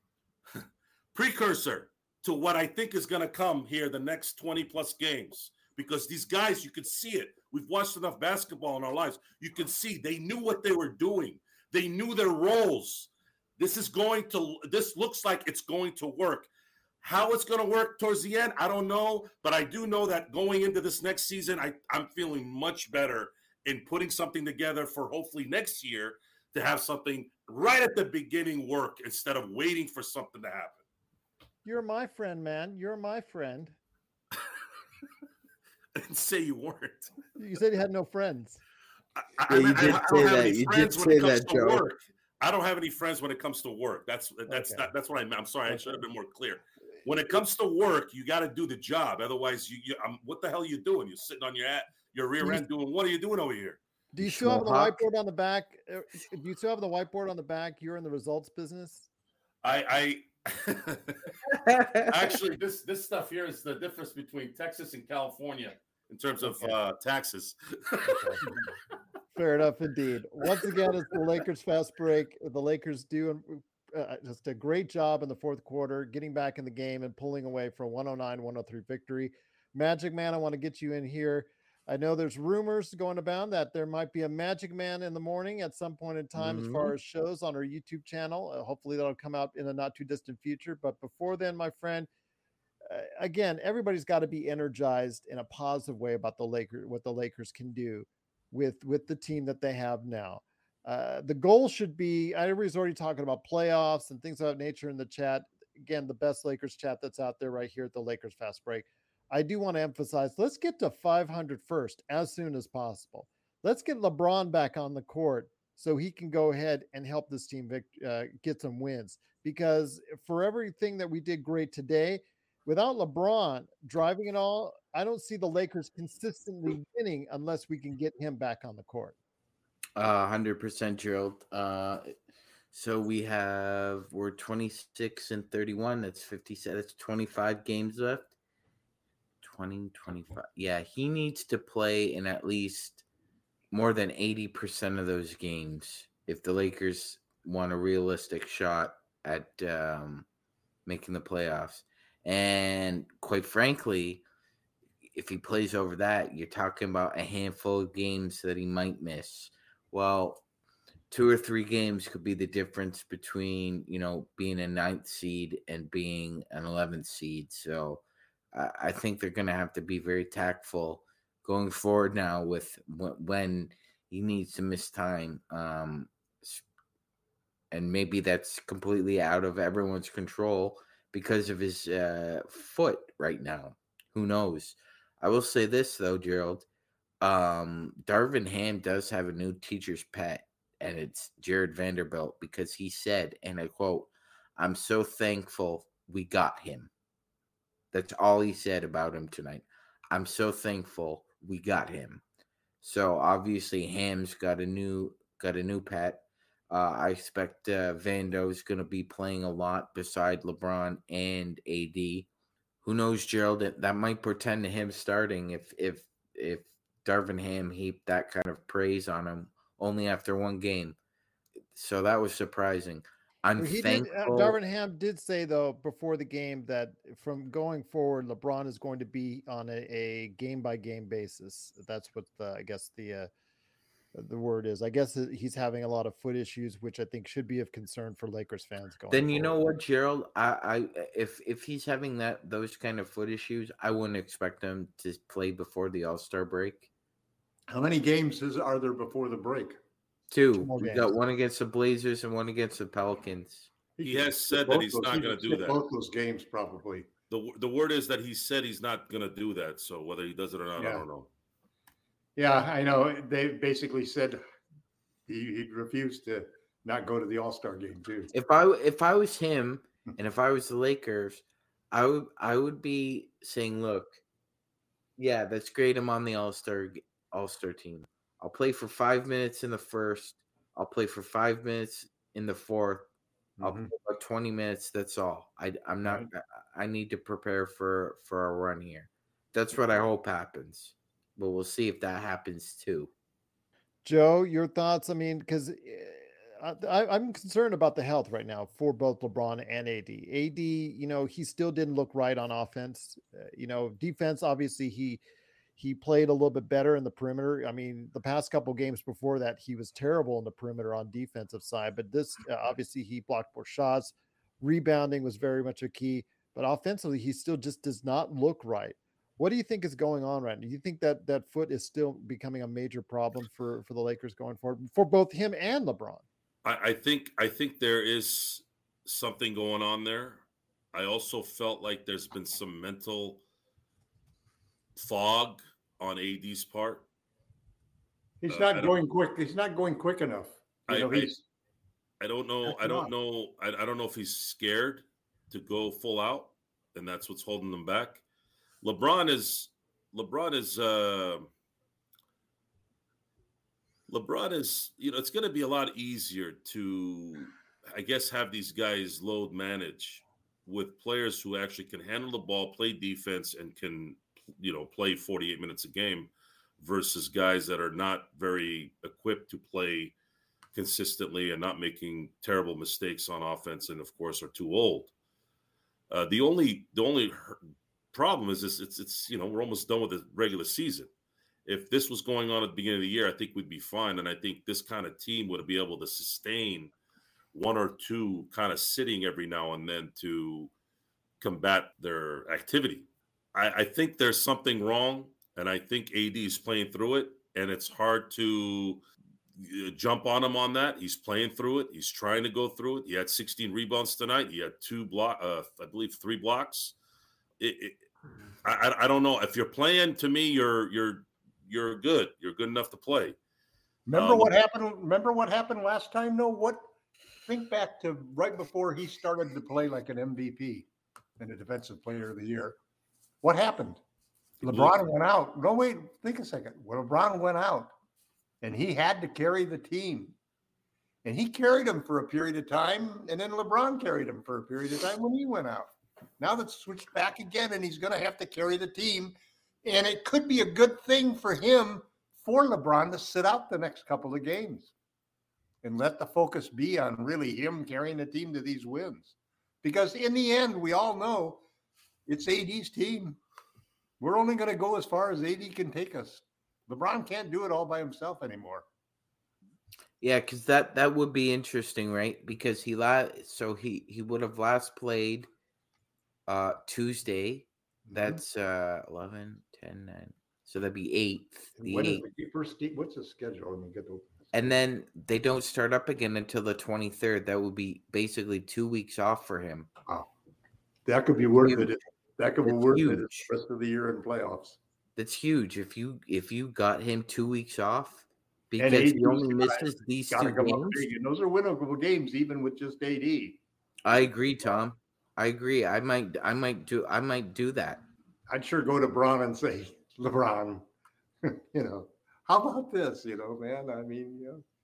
Speaker 3: precursor to what I think is going to come here the next twenty plus games, because these guys, you could see it. We've watched enough basketball in our lives. You can see they knew what they were doing. They knew their roles. This is going to, this looks like it's going to work. How it's going to work towards the end, I don't know, but I do know that going into this next season, I, I'm feeling much better in putting something together for hopefully next year to have something right at the beginning work instead of waiting for something to happen.
Speaker 1: You're my friend, man. You're my friend.
Speaker 3: didn't say you weren't.
Speaker 1: You said you had no friends.
Speaker 3: I, I,
Speaker 2: Yeah, you
Speaker 3: I,
Speaker 2: did
Speaker 3: I
Speaker 2: say
Speaker 3: don't have
Speaker 2: that.
Speaker 3: any
Speaker 2: You
Speaker 3: friends
Speaker 2: did
Speaker 3: when it
Speaker 2: say
Speaker 3: comes
Speaker 2: that,
Speaker 3: to
Speaker 2: Joe.
Speaker 3: work. I don't have any friends when it comes to work. That's that's
Speaker 1: Okay.
Speaker 3: that, that's what I meant. I'm sorry. I should have
Speaker 1: Okay.
Speaker 3: been more clear. When it comes to work, you got to do the job. Otherwise, you, you um, what the hell are you doing? You're sitting on your at your rear
Speaker 1: Do you-
Speaker 3: end doing what are you doing over here?
Speaker 1: Do you still have the
Speaker 2: Schmohawk?
Speaker 1: whiteboard on the back? Uh, Do you still have the whiteboard on the back? You're in the results business.
Speaker 3: I I actually this this stuff here is the difference between Texas and California in terms of
Speaker 1: Okay.
Speaker 3: uh, taxes.
Speaker 1: Fair enough, indeed. Once again, it's the Lakers fast break. The Lakers do uh, just a great job in the fourth quarter, getting back in the game and pulling away for a one oh nine one oh three victory. Magic Man, I want to get you in here. I know there's rumors going about that there might be a Magic Man in the morning at some point in time as far as shows on our YouTube channel. Uh, hopefully that'll come out in a not too distant future. But before then, my friend, uh, again, everybody's got to be energized in a positive way about the Lakers, what the Lakers can do with with the team that they have now. Uh, the goal should be, everybody's already talking about playoffs and things of that nature in the chat. Again, the best Lakers chat that's out there right here at the Lakers Fast Break. I do want to emphasize, let's get to five hundred first as soon as possible. Let's get LeBron back on the court so he can go ahead and help this team vict- uh, get some wins. Because for everything that we did great today, without LeBron driving it all, I don't see the Lakers consistently winning unless we can get him back on the court.
Speaker 2: Uh, one hundred percent, Gerald. Uh, so we have, we're twenty-six and thirty-one. That's fifty. That's twenty-five games left. twenty, twenty-five. Yeah, he needs to play in at least more than eighty percent of those games if the Lakers want a realistic shot at um, making the playoffs. And quite frankly, if he plays over that, you're talking about a handful of games that he might miss. Well, two or three games could be the difference between, you know, being a ninth seed and being an eleventh seed. So I, I think they're going to have to be very tactful going forward now with w- when he needs to miss time. Um, and maybe that's completely out of everyone's control because of his uh, foot right now. Who knows? I will say this, though, Gerald. Um, Darvin Ham does have a new teacher's pet, and it's Jared Vanderbilt, because he said, and I quote, "I'm so thankful we got him." That's all he said about him tonight. I'm so thankful we got him. So obviously Ham's got a new got a new pet. Uh, I expect uh, Vando's going to be playing a lot beside LeBron and A D. Who knows, Gerald? That, that might portend to him starting if if if Darvin Ham heaped that kind of praise on him only after one game. So that was surprising. I'm
Speaker 1: Well, he
Speaker 2: thankful.
Speaker 1: did. Uh, Darvin Ham did say though before the game that from going forward, LeBron is going to be on a, a game by game basis. That's what the, I guess the uh, the word is. I guess he's having a lot of foot issues, which I think should be of concern for Lakers fans going.
Speaker 2: Then you
Speaker 1: forward.
Speaker 2: know what, Gerald? I, I if if he's having that those kind of foot issues, I wouldn't expect him to play before the All-Star break.
Speaker 9: How many games is, are there before the break?
Speaker 2: Two.
Speaker 1: Two more
Speaker 2: We
Speaker 1: games.
Speaker 2: got one against the Blazers and one against the Pelicans.
Speaker 3: He has said
Speaker 9: Both
Speaker 3: that he's
Speaker 9: those-
Speaker 3: not
Speaker 9: he
Speaker 3: going
Speaker 9: could
Speaker 3: to do
Speaker 9: skip
Speaker 3: that.
Speaker 9: Both those games, probably.
Speaker 3: The the word is that he said he's not going to do that. So whether he does it or not, I
Speaker 9: Yeah.
Speaker 3: don't know.
Speaker 9: Yeah, I know. They basically said he, he refused to not go to the All-Star game too.
Speaker 2: If I if I was him and if I was the Lakers, I would I would be saying, look, yeah, that's great. I'm on the All-Star All-Star team. I'll play for five minutes in the first. I'll play for five minutes in the fourth. I'll
Speaker 9: Mhm.
Speaker 2: play about twenty minutes. That's all. I I'm not.
Speaker 9: Right.
Speaker 2: I, I need to prepare for for a run here. That's what I hope happens. But we'll see if that happens too.
Speaker 1: Joe, your thoughts? I mean, because I, I'm concerned about the health right now for both LeBron and A D. A D, you know, he still didn't look right on offense. Uh, you know, defense, obviously, he he played a little bit better in the perimeter. I mean, the past couple games before that, he was terrible in the perimeter on defensive side. But this, uh, obviously, he blocked more shots. Rebounding was very much a key. But offensively, he still just does not look right. What do you think is going on right now? Do you think that that foot is still becoming a major problem for, for the Lakers going forward for both him and LeBron?
Speaker 3: I, I think I think there is something going on there. I also felt like there's been some mental fog on A D's part.
Speaker 9: He's
Speaker 3: Uh,
Speaker 9: not
Speaker 3: I don't-
Speaker 9: going quick. He's not going quick enough. You
Speaker 3: I-
Speaker 9: know,
Speaker 3: I-
Speaker 9: he's
Speaker 3: I don't know.
Speaker 9: That's
Speaker 3: I don't
Speaker 9: not-
Speaker 3: know. I, I don't know if he's scared to go full out, and that's what's holding them back. LeBron is LeBron is uh, LeBron is you know it's going to be a lot easier to, I guess, have these guys load manage with players who actually can handle the ball, play defense, and can you know play forty-eight minutes a game, versus guys that are not very equipped to play consistently and not making terrible mistakes on offense, and of course are too old. Uh, the only the only problem is this: it's it's you know we're almost done with the regular season. If this was going on at the beginning of the year, I think we'd be fine, and I think this kind of team would be able to sustain one or two kind of sitting every now and then to combat their activity. I, I think there's something wrong, and I think A D is playing through it, and it's hard to jump on him on that. He's playing through it. He's trying to go through it. He had sixteen rebounds tonight. He had two block, uh, I believe, three blocks. It, it, I, I don't know if you're playing. To me, you're you're you're good. You're good enough to play.
Speaker 9: Remember
Speaker 3: Um,
Speaker 9: what happened? Remember what happened last time? No, what? Think back to right before he started to play like an M V P and a Defensive Player of the Year. What happened? LeBron went out. No, wait. Think a second. When LeBron went out, and he had to carry the team, and he carried him for a period of time, and then LeBron carried him for a period of time when he went out. Now that's switched back again, and he's going to have to carry the team, and it could be a good thing for him, for LeBron, to sit out the next couple of games and let the focus be on really him carrying the team to these wins. Because in the end, we all know it's A D's team. We're only going to go as far as A D can take us. LeBron can't do it all by himself anymore.
Speaker 2: Yeah, because that that would be interesting, right? Because he la- so he he would have last played uh Tuesday. That's uh eleven, ten, nine. So that'd be eighth. The
Speaker 9: When is
Speaker 2: eighth.
Speaker 9: the first game? What's the schedule? Let me get the
Speaker 2: And then they don't start up again until the twenty-third. That would be basically two weeks off for him.
Speaker 9: that could be worth
Speaker 2: Huge.
Speaker 9: it. That could be
Speaker 2: That's
Speaker 9: worth it
Speaker 2: huge.
Speaker 9: the rest of the year in playoffs.
Speaker 2: That's huge. If you if you got him two weeks off
Speaker 9: And
Speaker 2: because he
Speaker 9: A D's
Speaker 2: only
Speaker 9: gotta-
Speaker 2: misses these
Speaker 9: Got to
Speaker 2: two
Speaker 9: come up
Speaker 2: games.
Speaker 9: big. And those are winnable games, even with just A D.
Speaker 2: I agree, Tom. I agree. I might I might do I might do that.
Speaker 9: I'd sure go to Braun and say, LeBron, you know, how about this? You know, man. I mean, you know,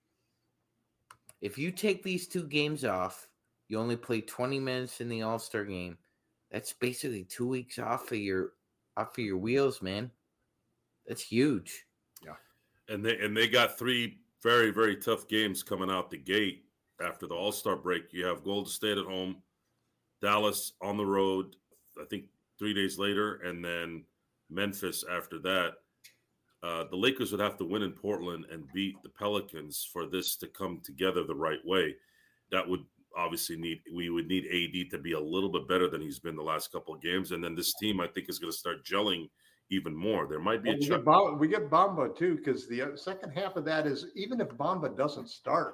Speaker 2: If you take these two games off, you only play twenty minutes in the All-Star game. That's basically two weeks off of your off of your wheels, man. That's huge.
Speaker 3: and they and they got three very very tough games coming out the gate after the All-Star break. You have Golden State at home, Dallas on the road, I think three days later, and then Memphis after that. Uh, the Lakers would have to win in Portland and beat the Pelicans for this to come together the right way. That would obviously need we would need A D to be a little bit better than he's been the last couple of games, and then this team I think is going to start gelling even more. There might be a
Speaker 9: we
Speaker 3: ch-
Speaker 9: get, Bamba, we get Bamba too, because the uh, second half of that is, even if Bamba doesn't start,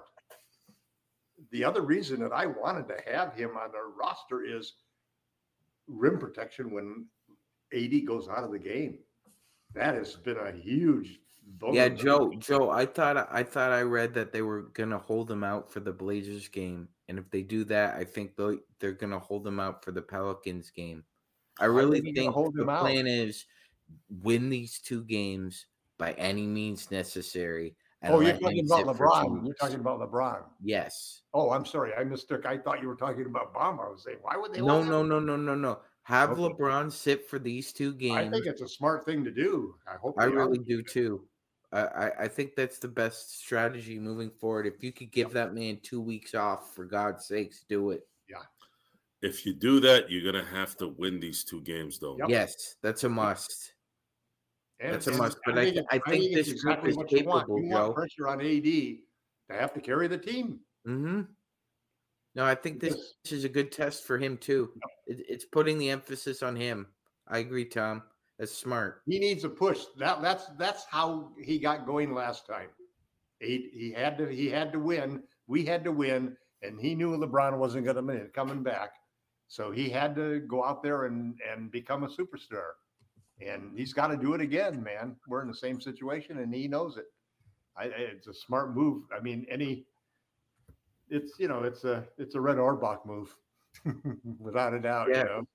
Speaker 9: the other reason that I wanted to have him on the roster is rim protection when A D goes out of the game. That has been a huge
Speaker 2: Yeah,
Speaker 9: vulnerability.
Speaker 2: Joe, Joe, I thought I thought I read that they were gonna hold him out for the Blazers game, and if they do that, I think they they're gonna hold him out for the Pelicans game. I
Speaker 9: Why are
Speaker 2: really
Speaker 9: they gonna
Speaker 2: think
Speaker 9: hold
Speaker 2: the
Speaker 9: him out?
Speaker 2: plan is win these two games by any means necessary. And
Speaker 9: Oh, you're
Speaker 2: let him
Speaker 9: talking about
Speaker 2: sit for two
Speaker 9: LeBron. You're
Speaker 2: weeks.
Speaker 9: talking about LeBron.
Speaker 2: Yes.
Speaker 9: Oh, I'm sorry. I mistook. I thought you were talking about Bamba. I was saying, why would they?
Speaker 2: No,
Speaker 9: hold
Speaker 2: no,
Speaker 9: him?
Speaker 2: no, no, no, no. Have
Speaker 9: Okay.
Speaker 2: LeBron sit for these two games.
Speaker 9: I think it's a smart thing to do. I hope.
Speaker 2: I
Speaker 9: they are.
Speaker 2: really do too. I, I, I think that's the best strategy moving forward. If you could give that man two weeks off, for God's sakes, do it.
Speaker 3: if you do that, you're going to have to win these two games, though.
Speaker 9: Yep.
Speaker 2: Yes, that's a must.
Speaker 9: And-
Speaker 2: That's a
Speaker 9: and
Speaker 2: must, but I
Speaker 9: think
Speaker 2: th-
Speaker 9: it's-
Speaker 2: I think
Speaker 9: it's
Speaker 2: this group is
Speaker 9: what you want.
Speaker 2: capable,
Speaker 9: You
Speaker 2: Joe.
Speaker 9: want pressure on A D to have to carry the team.
Speaker 2: Mm-hmm. No, I think this
Speaker 9: Yes.
Speaker 2: is a good test for him too. It, it's putting the emphasis on him. I agree, Tom. That's smart.
Speaker 9: He needs a push. That that's that's how he got going last time. He he had to he had to win. We had to win, and he knew LeBron wasn't going to coming back, so he had to go out there and and become a superstar. And he's got to do it again, man. We're in the same situation, and he knows it. I, it's a smart move. I mean, any, it's, you know, it's a, it's a Red Auerbach move, without a doubt.
Speaker 2: Yeah.
Speaker 9: You know?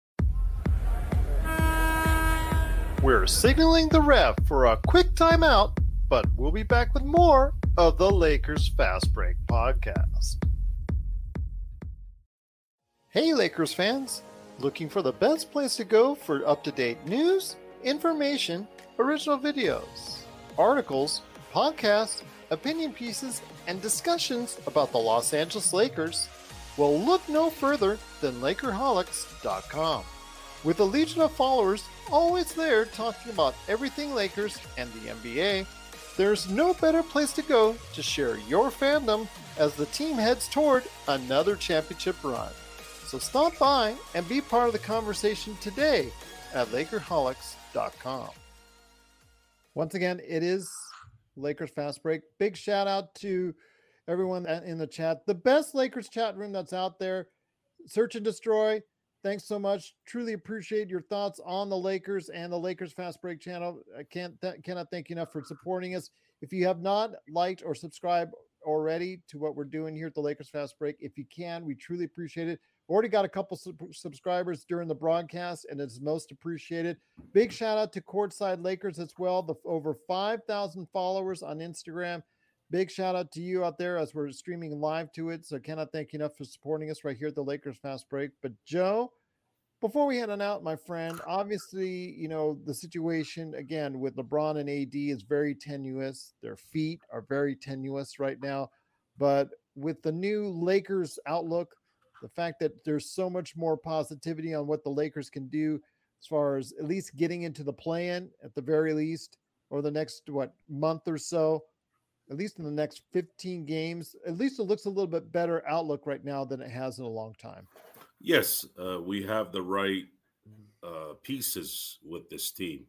Speaker 1: We're signaling the ref for a quick timeout, but we'll be back with more of the Lakers Fast Break podcast. Hey, Lakers fans! Looking for the best place to go for up-to-date news, information, original videos, articles, podcasts, opinion pieces, and discussions about the Los Angeles Lakers? Well, look no further than Lakerholics dot com. With a legion of followers always there talking about everything Lakers and the N B A, there's no better place to go to share your fandom as the team heads toward another championship run. So stop by and be part of the conversation today at Lakerholics dot com. Once again, it is Lakers Fast Break. Big shout out to everyone in the chat. The best Lakers chat room that's out there. Search and Destroy. Thanks so much. Truly appreciate your thoughts on the Lakers and the Lakers Fast Break channel. I can't th- cannot thank you enough for supporting us. If you have not liked or subscribed already to what we're doing here at the Lakers Fast Break, if you can, we truly appreciate it. Already got a couple sub- subscribers during the broadcast, and it's most appreciated. Big shout out to Courtside Lakers as well. The over five thousand followers on Instagram. Big shout out to you out there as we're streaming live to it. So I cannot thank you enough for supporting us right here at the Lakers Fast Break. But Joe, before we head on out, my friend, obviously, you know, the situation again with LeBron and A D is very tenuous. Their feet are very tenuous right now. But with the new Lakers outlook, the fact that there's so much more positivity on what the Lakers can do as far as at least getting into the play-in at the very least, or the next, what, month or so, at least in the next fifteen games, at least it looks a little bit better outlook right now than it has in a long time.
Speaker 3: Yes, uh, we have the right uh, pieces with this team.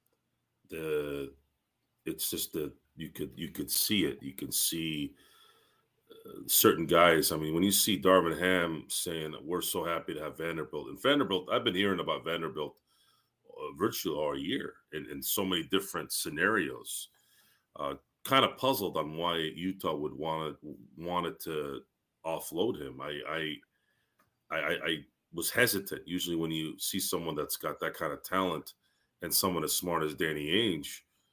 Speaker 3: The it's just that you could you could see it. You can see uh, certain guys. I mean, when you see Darvin Ham saying we're so happy to have Vanderbilt, and Vanderbilt, I've been hearing about Vanderbilt uh, virtually all year in, in so many different scenarios. Uh, kind of puzzled on why Utah would want to wanted to offload him. I. I I, I was hesitant. Usually when you see someone that's got that kind of talent and someone as smart as Danny Ainge,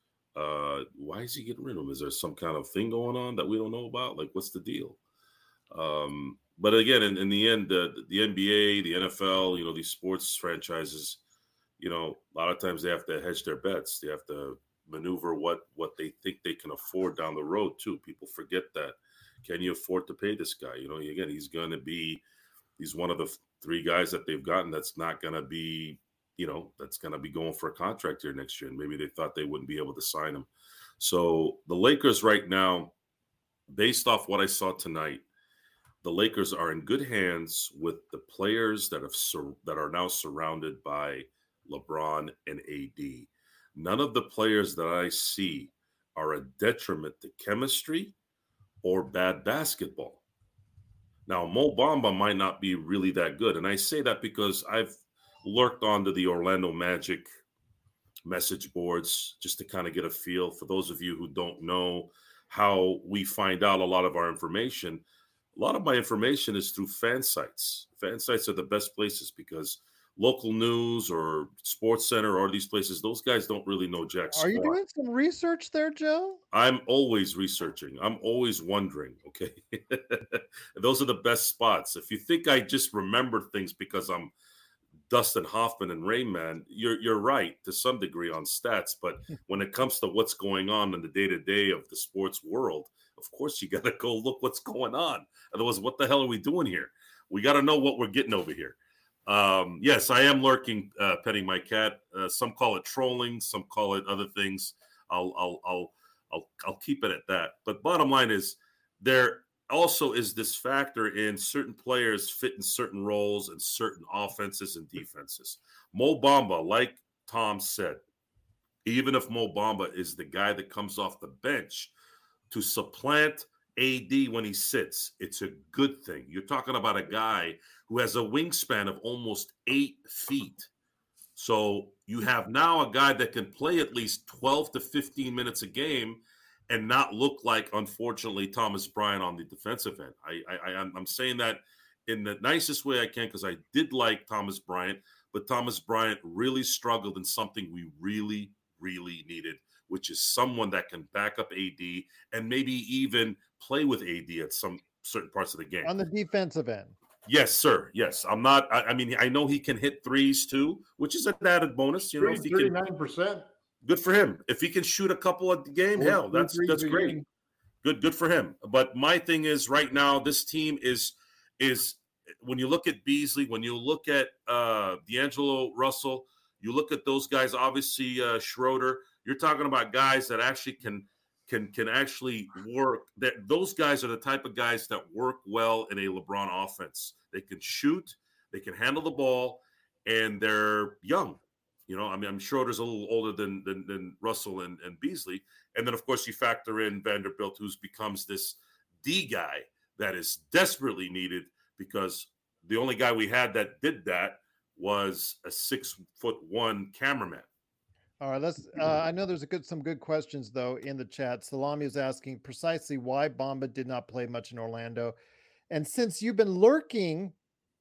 Speaker 3: uh, why is he getting rid of him? Is there some kind of thing going on that we don't know about? Like, what's the deal? Um, but again, in, in the end, uh, the N B A, the N F L, you know, these sports franchises, you know, a lot of times they have to hedge their bets. They have to maneuver what, what they think they can afford down the road too. People forget that. Can you afford to pay this guy? You know, again, he's going to be, he's one of the three guys that they've gotten that's not going to be, you know, that's going to be going for a contract here next year. And maybe they thought they wouldn't be able to sign him. So the Lakers right now, based off what I saw tonight, the Lakers are in good hands with the players that have sur- that are now surrounded by LeBron and A D. None of the players that I see are a detriment to chemistry or bad basketball. Now, Mo Bamba might not be really that good. And I say that because I've lurked onto the Orlando Magic message boards just to kind of get a feel. For those of you who don't know how we find out a lot of our information, a lot of my information is through fan sites. Fan sites are the best places because local news or Sports Center or these places, those guys don't really know jack squat.
Speaker 1: Are you doing some research there, Joe?
Speaker 3: I'm always researching. I'm always wondering, okay? Those are the best spots. If you think I just remember things because I'm Dustin Hoffman and Rain Man, you're, you're right to some degree on stats. But when it comes to what's going on in the day-to-day of the sports world, of course you got to go look what's going on. Otherwise, what the hell are we doing here? We got to know what we're getting over here. Um, yes, I am lurking, uh, petting my cat. Uh, some call it trolling, some call it other things. I'll, I'll, I'll, I'll, I'll keep it at that. But bottom line is, there also is this factor in certain players fit in certain roles and certain offenses and defenses. Mo Bamba, like Tom said, even if Mo Bamba is the guy that comes off the bench to supplant A D when he sits, it's a good thing. You're talking about a guy who has a wingspan of almost eight feet. So you have now a guy that can play at least twelve to fifteen minutes a game and not look like, unfortunately, Thomas Bryant on the defensive end. I, I, I I'm saying that in the nicest way I can, because I did like Thomas Bryant, but Thomas Bryant really struggled in something we really, really needed, which is someone that can back up A D and maybe even play with A D at some certain parts of the game.
Speaker 1: On the defensive end.
Speaker 3: Yes, sir. Yes. I'm not, I, I mean, I know he can hit threes too, which is an added bonus. You know, if he can,
Speaker 9: thirty-nine percent.
Speaker 3: good for him. If he can shoot a couple at the game, hell, that's that's great. Good, good for him. But my thing is right now, this team is is when you look at Beasley, when you look at uh D'Angelo Russell, you look at those guys, obviously uh Schroeder, you're talking about guys that actually can can can actually work. That those guys are the type of guys that work well in a LeBron offense. They can shoot, they can handle the ball, and they're young. You know, I mean, I'm Schroeder's a little older than than, than Russell and, and Beasley. And then, of course, you factor in Vanderbilt, who's becomes this D guy that is desperately needed, because the only guy we had that did that was a six foot one cameraman.
Speaker 1: All right, let's. Uh, I know there's a good some good questions though in the chat. Salami is asking precisely why Bamba did not play much in Orlando, and since you've been lurking,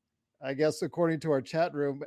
Speaker 1: I guess according to our chat room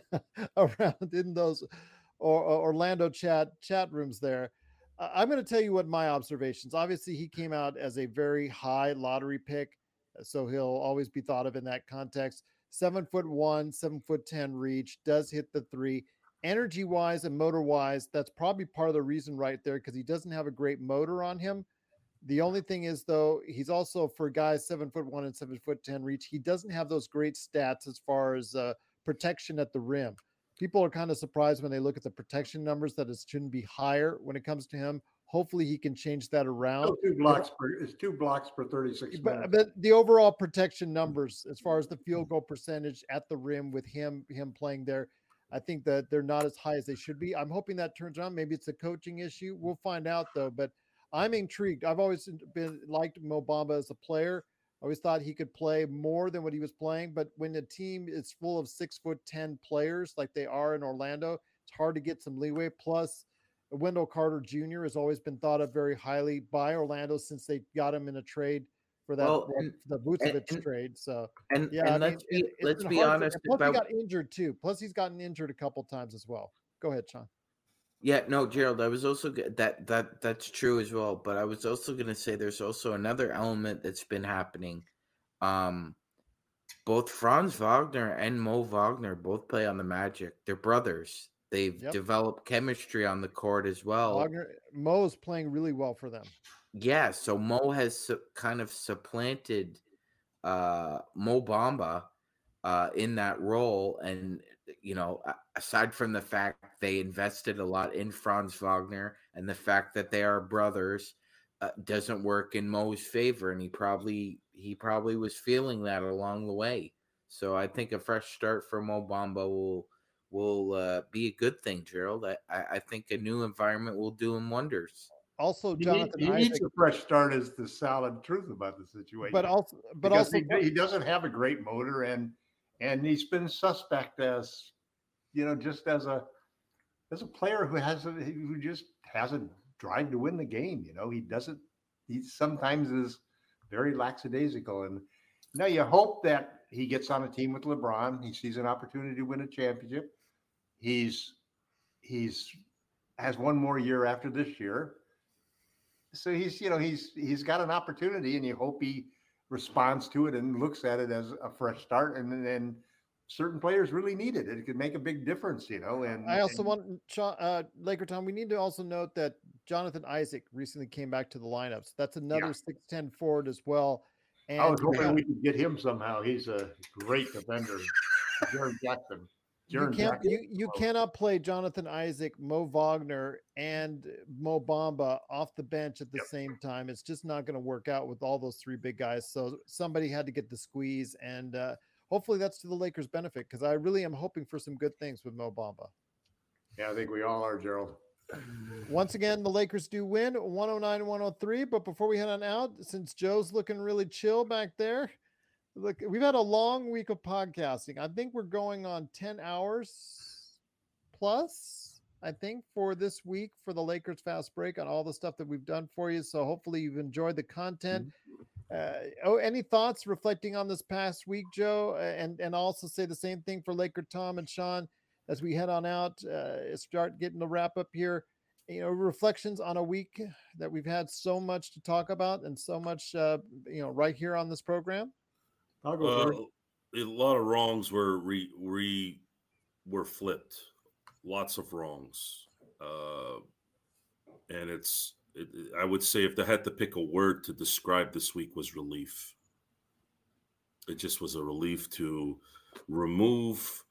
Speaker 1: around in those or, or Orlando chat chat rooms there, uh, I'm going to tell you what my observations. Obviously, he came out as a very high lottery pick, so he'll always be thought of in that context. Seven foot one, seven foot ten reach, does hit the three. Energy wise and motor wise, that's probably part of the reason right there, because he doesn't have a great motor on him. The only thing is, though, he's also, for guys seven foot one and seven foot ten reach, he doesn't have those great stats as far as uh, protection at the rim. People are kind of surprised when they look at the protection numbers that it shouldn't be higher when it comes to him. Hopefully, he can change that around.
Speaker 9: Still two blocks per, it's two blocks per thirty-six
Speaker 1: but,
Speaker 9: minutes.
Speaker 1: but the overall protection numbers, as far as the field goal percentage at the rim with him him playing there, I think that they're not as high as they should be. I'm hoping that turns around. Maybe it's a coaching issue. We'll find out, though. But I'm intrigued. I've always been liked Mo Bamba as a player. I always thought he could play more than what he was playing. But when the team is full of six foot ten players like they are in Orlando, it's hard to get some leeway. Plus, Wendell Carter Junior has always been thought of very highly by Orlando since they got him in a trade for that
Speaker 2: Well,
Speaker 1: for
Speaker 2: and-
Speaker 1: the Vucevic
Speaker 2: and-
Speaker 1: trade. So
Speaker 2: And,
Speaker 1: yeah,
Speaker 2: and
Speaker 1: I mean,
Speaker 2: let's be
Speaker 1: it- it's
Speaker 2: let's
Speaker 1: been
Speaker 2: be
Speaker 1: hard for-
Speaker 2: honest
Speaker 1: Plus,
Speaker 2: about
Speaker 1: he got injured too. Plus, he's gotten injured a couple times as well. Go ahead, Sean.
Speaker 2: Yeah, no, Gerald, I was also g- that that that's true as well, but I was also going to say there's also another element that's been happening. Um both Franz Wagner and Mo Wagner both play on the Magic. They're brothers. They've
Speaker 1: Yep.
Speaker 2: developed chemistry on the court as well.
Speaker 1: Wagner, Mo is playing really well for them.
Speaker 2: Yeah, so Mo has su- kind of supplanted uh, Mo Bamba uh, in that role, and you know, a- aside from the fact they invested a lot in Franz Wagner and the fact that they are brothers, uh, doesn't work in Mo's favor, and he probably he probably was feeling that along the way. So I think a fresh start for Mo Bamba will will uh, be a good thing, Gerald. I, I I think a new environment will do him wonders.
Speaker 1: Also,
Speaker 9: He, need-
Speaker 1: Jonathan
Speaker 9: he needs
Speaker 1: Isaac,
Speaker 9: a fresh start, is the solid truth about the situation.
Speaker 1: but also, but
Speaker 9: Because
Speaker 1: also,
Speaker 9: he, he doesn't have a great motor, and and he's been suspect as, you know, just as a as a player who has a, who just has a drive to win the game. You know, he doesn't. He sometimes is very lackadaisical, and now you hope that he gets on a team with LeBron. He sees an opportunity to win a championship. He's he's has one more year after this year. So he's, you know, he's he's got an opportunity, and you hope he responds to it and looks at it as a fresh start. And then certain players really need it. It could make a big difference, you know. And
Speaker 1: I also
Speaker 9: and,
Speaker 1: want Sean- uh, Laker Tom. We need to also note that Jonathan Isaac recently came back to the lineups. That's another
Speaker 9: Yeah.
Speaker 1: six ten forward as well. And
Speaker 9: I was hoping
Speaker 1: uh,
Speaker 9: we could get him somehow. He's a great defender. Jaron Jackson.
Speaker 1: you
Speaker 9: Jaren
Speaker 1: can't
Speaker 9: Jackson.
Speaker 1: you, you cannot play Jonathan Isaac, Mo Wagner, and Mo Bamba off the bench at the
Speaker 9: Yep.
Speaker 1: same time. It's just not going to work out with all those three big guys. So somebody had to get the squeeze, and uh, hopefully that's to the Lakers' benefit, because I really am hoping for some good things with Mo Bamba.
Speaker 9: Yeah, I think we all are, Gerald.
Speaker 1: Once again, the Lakers do win one oh nine one oh three. But before we head on out, since Joe's looking really chill back there, look, we've had a long week of podcasting. I think we're going on ten hours. plus, I think, for this week for the Lakers Fast Break on all the stuff that we've done for you. So hopefully you've enjoyed the content. Uh, oh, any thoughts reflecting on this past week, Joe? Uh, And and also say the same thing for Laker Tom and Sean as we head on out, uh, start getting the wrap up here. You know, reflections on a week that we've had so much to talk about and so much, uh, you know, right here on this program.
Speaker 9: I'll go
Speaker 3: Uh,
Speaker 9: first.
Speaker 3: a lot of wrongs were re, re were flipped. Lots of wrongs, uh, and it's. It, I would say if they had to pick a word to describe this week was relief. It just was a relief to remove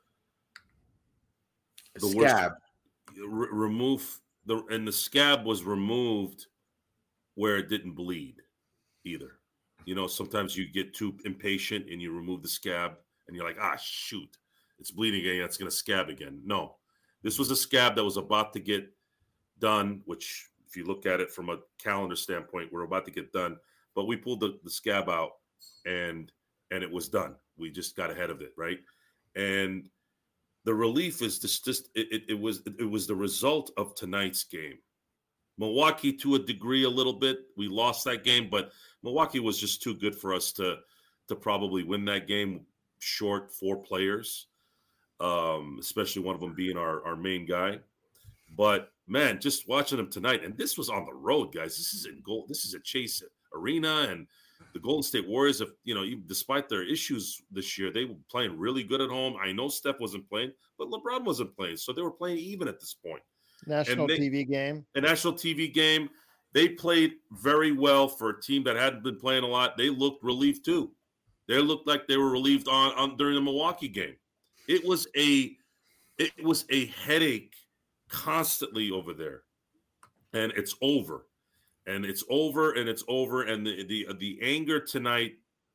Speaker 3: the
Speaker 2: Scab.
Speaker 3: worst. Re- remove the and the scab was removed where it didn't bleed either. You know, sometimes you get too impatient and you remove the scab and you're like, ah, shoot, it's bleeding again. It's going to scab again. No, this was a scab that was about to get done, which if you look at it from a calendar standpoint, we're about to get done, but we pulled the, the scab out and, and it was done. We just got ahead of it. Right. And the relief is just, just it, it, it was, it was the result of tonight's game. Milwaukee, to a degree, a little bit, we lost that game, but Milwaukee was just too good for us to, to probably win that game short four players, um, especially one of them being our, our main guy. But man, just watching them tonight, and this was on the road, guys. This is in goal. This is a Chase Arena, and the Golden State Warriors, have, you know, even despite their issues this year, they were playing really good at home. I know Steph wasn't playing, but LeBron wasn't playing, so they were playing even at this point.
Speaker 1: National
Speaker 3: they,
Speaker 1: T V game.
Speaker 3: A national T V game. They played very well for a team that hadn't been playing a lot. They looked relieved too. They looked like they were relieved on, on during the Milwaukee game. It was a it was a headache constantly over there, and it's over, and it's over, and it's over. And the the the anger tonight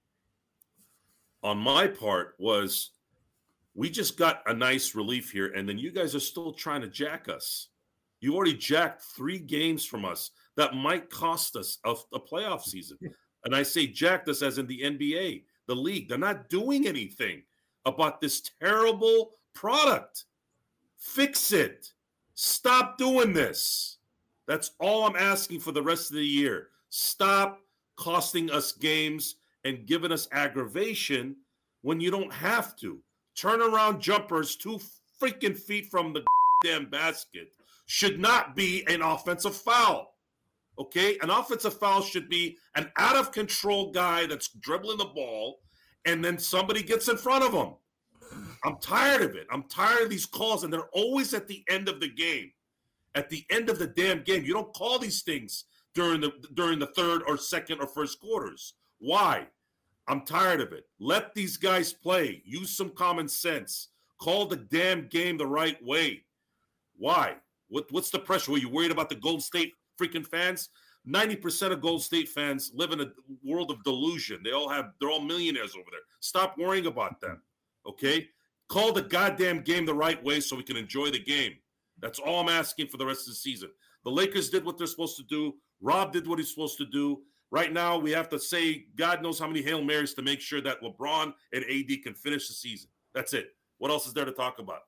Speaker 3: on my part was, we just got a nice relief here, and then you guys are still trying to jack us. You already jacked three games from us that might cost us a, a playoff season. And I say jacked us as in the N B A, the league. They're not doing anything about this terrible product. Fix it. Stop doing this. That's all I'm asking for the rest of the year. Stop costing us games and giving us aggravation when you don't have to. Turnaround jumpers two freaking feet from the damn basket should not be an offensive foul. Okay? An offensive foul should be an out-of-control guy that's dribbling the ball, and then somebody gets in front of him. I'm tired of it. I'm tired of these calls, and they're always at the end of the game. At the end of the damn game. You don't call these things during the during the third or second or first quarters. Why? I'm tired of it. Let these guys play. Use some common sense. Call the damn game the right way. Why? What, what's the pressure? Were you worried about the Golden State freaking fans? ninety percent of Golden State fans live in a world of delusion. They all have, they're all millionaires over there. Stop worrying about them, okay? Call the goddamn game the right way so we can enjoy the game. That's all I'm asking for the rest of the season. The Lakers did what they're supposed to do. Rob did what he's supposed to do. Right now, we have to say God knows how many Hail Marys to make sure that LeBron and A D can finish the season. That's it. What else is there to talk about?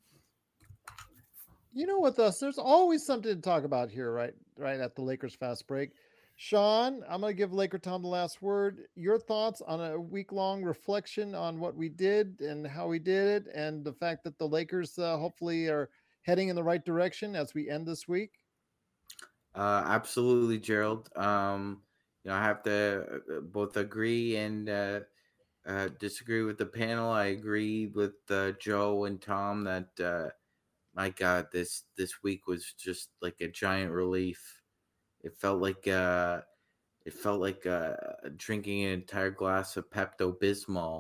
Speaker 1: You know, with us, there's always something to talk about here, right? Right at the Lakers Fast Break. Sean, I'm going to give Laker Tom the last word. Your thoughts on a week-long reflection on what we did and how we did it, and the fact that the Lakers uh, hopefully are heading in the right direction as we end this week?
Speaker 2: Uh, absolutely, Gerald. Um, you know, I have to both agree and uh, uh, disagree with the panel. I agree with uh, Joe and Tom that, uh, my God, this this week was just like a giant relief. It felt like uh, it felt like uh, drinking an entire glass of Pepto-Bismol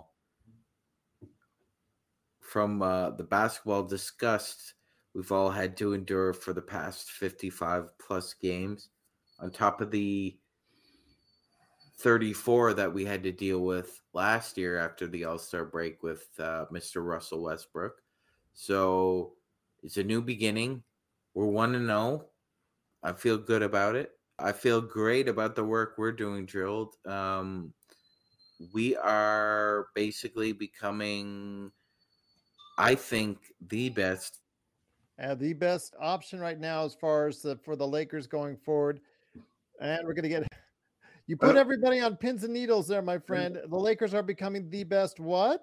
Speaker 2: from uh, the basketball disgust we've all had to endure for the past fifty-five plus games, on top of the thirty-four that we had to deal with last year after the All-Star break with uh, Mister Russell Westbrook. So it's a new beginning. We're one and oh. I feel good about it. I feel great about the work we're doing, Drilled. Um, we are basically becoming, I think, the best
Speaker 1: uh, the best option right now as far as the, for the Lakers going forward. And we're going to get you put everybody on pins and needles there, my friend. The Lakers are becoming the best what?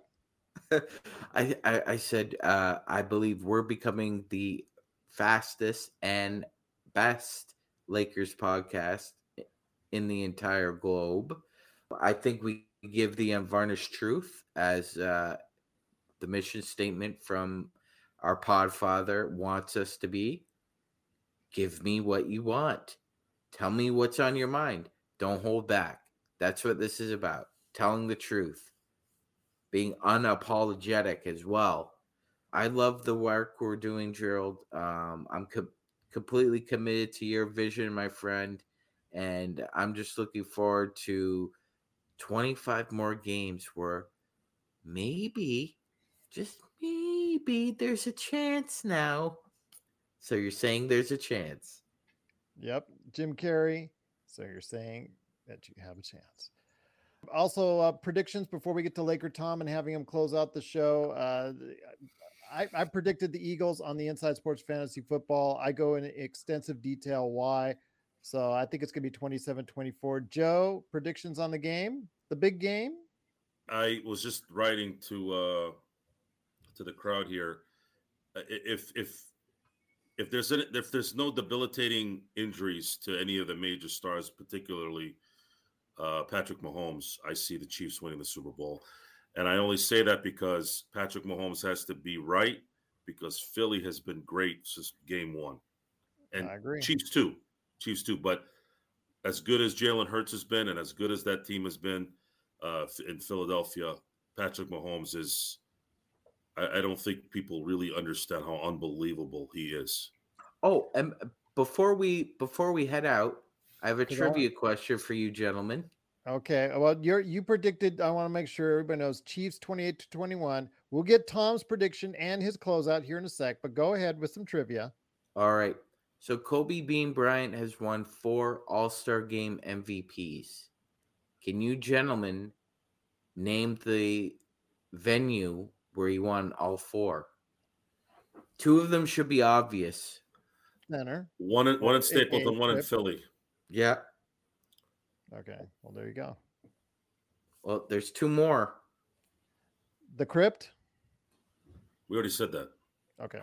Speaker 2: I, I I said uh, I believe we're becoming the fastest and best Lakers podcast in the entire globe. I think we give the unvarnished truth as uh, the mission statement from our podfather wants us to be. Give me what you want. Tell me what's on your mind. Don't hold back. That's what this is about. Telling the truth. Being unapologetic as well. I love the work we're doing, Gerald. Um, I'm co- completely committed to your vision, my friend. And I'm just looking forward to twenty-five more games where maybe, just maybe, there's a chance now. So you're saying there's a chance?
Speaker 1: Yep, Jim Carrey. So you're saying that you have a chance. Also, uh, predictions before we get to Laker Tom and having him close out the show. Uh, I, I predicted the Eagles on the Inside Sports Fantasy Football. I go in extensive detail why. So I think it's going to be twenty-seven twenty-four. Joe, predictions on the game, the big game?
Speaker 3: I was just writing to uh, to the crowd here. If if if there's any, if there's no debilitating injuries to any of the major stars, particularly uh, Patrick Mahomes, I see the Chiefs winning the Super Bowl. And I only say that because Patrick Mahomes has to be right, because Philly has been great since game one. And
Speaker 1: I agree.
Speaker 3: Chiefs too. Chiefs too. But as good as Jalen Hurts has been and as good as that team has been uh, in Philadelphia, Patrick Mahomes is I, I don't think people really understand how unbelievable he is.
Speaker 2: Oh, and before we before we head out, I have a
Speaker 1: Go
Speaker 2: trivia question for you, gentlemen.
Speaker 1: Okay. Well, you're you predicted. I want to make sure everybody knows Chiefs twenty-eight to twenty-one. We'll get Tom's prediction and his closeout here in a sec, but go ahead with some trivia.
Speaker 2: All right. So Kobe Bean Bryant has won four All-Star Game M V Ps. Can you gentlemen name the venue where he won all four? Two of them should be obvious.
Speaker 1: Center.
Speaker 3: One in, one in Stapleton,
Speaker 1: A-
Speaker 3: one in
Speaker 1: Trip.
Speaker 3: Philly.
Speaker 2: Yeah.
Speaker 1: Okay. Well, there you go.
Speaker 2: Well, there's two more.
Speaker 1: The Crypt.
Speaker 3: We already said that.
Speaker 1: Okay.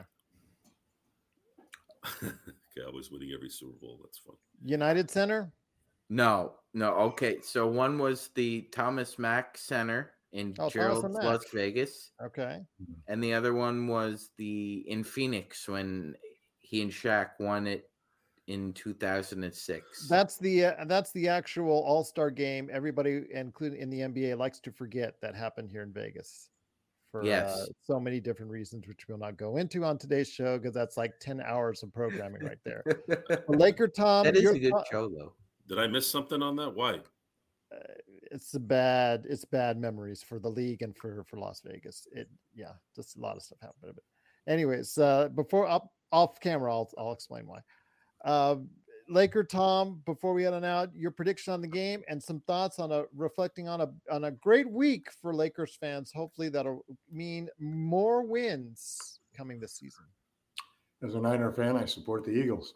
Speaker 3: Cowboys winning every Super Bowl. That's fun.
Speaker 1: United Center.
Speaker 2: No, no. Okay. So one was the Thomas Mack Center in
Speaker 1: Oh, Thomas
Speaker 2: Gerald's
Speaker 1: and Mack.
Speaker 2: Las Vegas.
Speaker 1: Okay.
Speaker 2: And the other one was the in Phoenix when he and Shaq won it in two thousand six.
Speaker 1: That's the uh, that's the actual All-Star game. Everybody, including in the N B A, likes to forget that happened here in Vegas for
Speaker 2: Yes.
Speaker 1: uh, so many different reasons, which we'll not go into on today's show because that's like ten hours of programming right there. The Laker Tom,
Speaker 2: That is
Speaker 1: your
Speaker 2: a good
Speaker 1: thought-
Speaker 2: show, though.
Speaker 3: Did I miss something on that? Why?
Speaker 1: uh, it's a bad it's bad memories for the league and for for Las Vegas. It yeah, just a lot of stuff happened. But anyways, uh, before up off camera, I'll I'll explain why. Uh, Laker Tom, before we head on out, your prediction on the game and some thoughts on a reflecting on a on a great week for Lakers fans. Hopefully that'll mean more wins coming this season.
Speaker 9: As a Niner fan, I support the Eagles.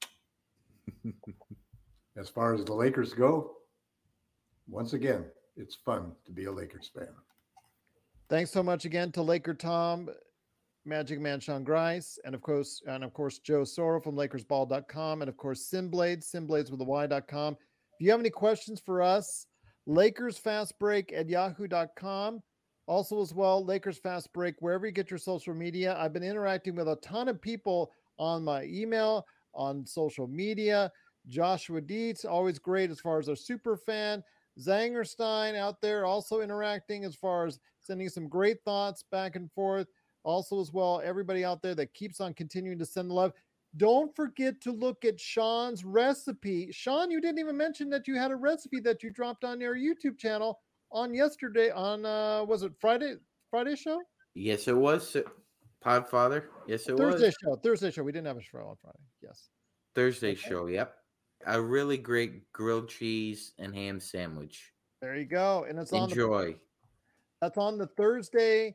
Speaker 9: As far as the Lakers go, once again, it's fun to be a Lakers fan.
Speaker 1: Thanks so much again to Laker Tom, Magic Man Sean Grice, and of course, and of course, Joe Sorrell from Lakers Ball dot com, and of course, Simblades, Simblades with a Y dot com. If you have any questions for us, Lakers Fast Break at yahoo dot com. Also, as well, Lakers Fast Break, wherever you get your social media. I've been interacting with a ton of people on my email, on social media. Joshua Dietz, always great as far as our super fan. Zangerstein out there also interacting as far as sending some great thoughts back and forth. Also, as well, everybody out there that keeps on continuing to send love. Don't forget to look at Sean's recipe. Sean, you didn't even mention that you had a recipe that you dropped on your YouTube channel on yesterday on, uh, was it Friday, Friday show?
Speaker 2: Yes, it was. Podfather. Yes, it
Speaker 1: Thursday
Speaker 2: was.
Speaker 1: show. Thursday show. We didn't have a show on Friday. Yes.
Speaker 2: Thursday
Speaker 1: Okay.
Speaker 2: show. Yep. A really great grilled cheese and ham sandwich.
Speaker 1: There you go. And it's on the
Speaker 2: Enjoy.
Speaker 1: That's on the Thursday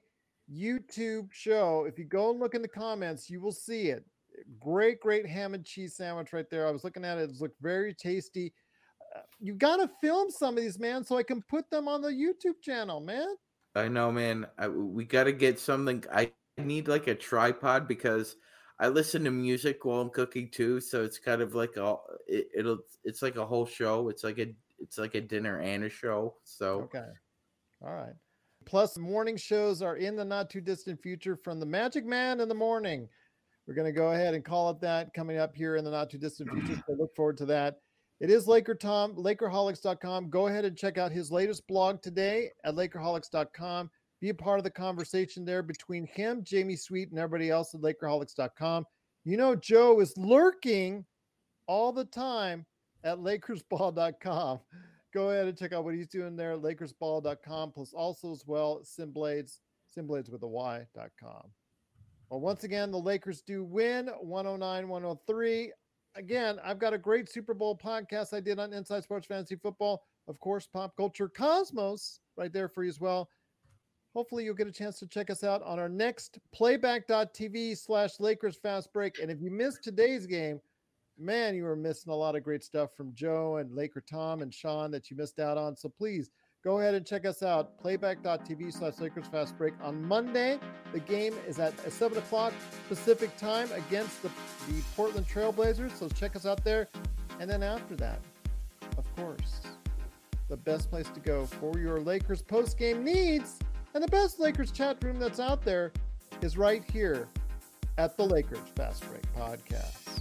Speaker 1: YouTube show. If you go and look in the comments, you will see it. Great, great ham and cheese sandwich right there. I was looking at it. It looked very tasty. Uh, you got to film some of these, man, so I can put them on the YouTube channel, man.
Speaker 2: I know, man. I, we got to get something. I need like a tripod because I listen to music while I'm cooking too. So it's kind of like a, it, it'll, it's like a whole show. It's like a, it's like a dinner and a show. So,
Speaker 1: okay. All right. Plus, morning shows are in the not too distant future from the Magic Man in the morning. We're going to go ahead and call it that coming up here in the not too distant future. So look forward to that. It is Laker Tom, Lakerholics dot com. Go ahead and check out his latest blog today at Lakerholics dot com. Be a part of the conversation there between him, Jamie Sweet, and everybody else at Lakerholics dot com. You know, Joe is lurking all the time at Lakers Ball dot com. Go ahead and check out what he's doing there at Lakers Ball dot com, plus also as well, Simblades, Simblades with a Y dot com. Well, once again, the Lakers do win one oh nine one oh three. Again, I've got a great Super Bowl podcast I did on Inside Sports Fantasy Football. Of course, Pop Culture Cosmos right there for you as well. Hopefully you'll get a chance to check us out on our next playback.tv slash Lakers Fast Break. And if you missed today's game, man, you were missing a lot of great stuff from Joe and Laker Tom and Sean that you missed out on. So please go ahead and check us out. Playback.tv slash Lakers Fast Break. On Monday, the game is at seven o'clock Pacific time against the, the Portland Trailblazers. So check us out there. And then after that, of course, the best place to go for your Lakers post-game needs and the best Lakers chat room that's out there is right here at the Lakers Fast Break Podcast.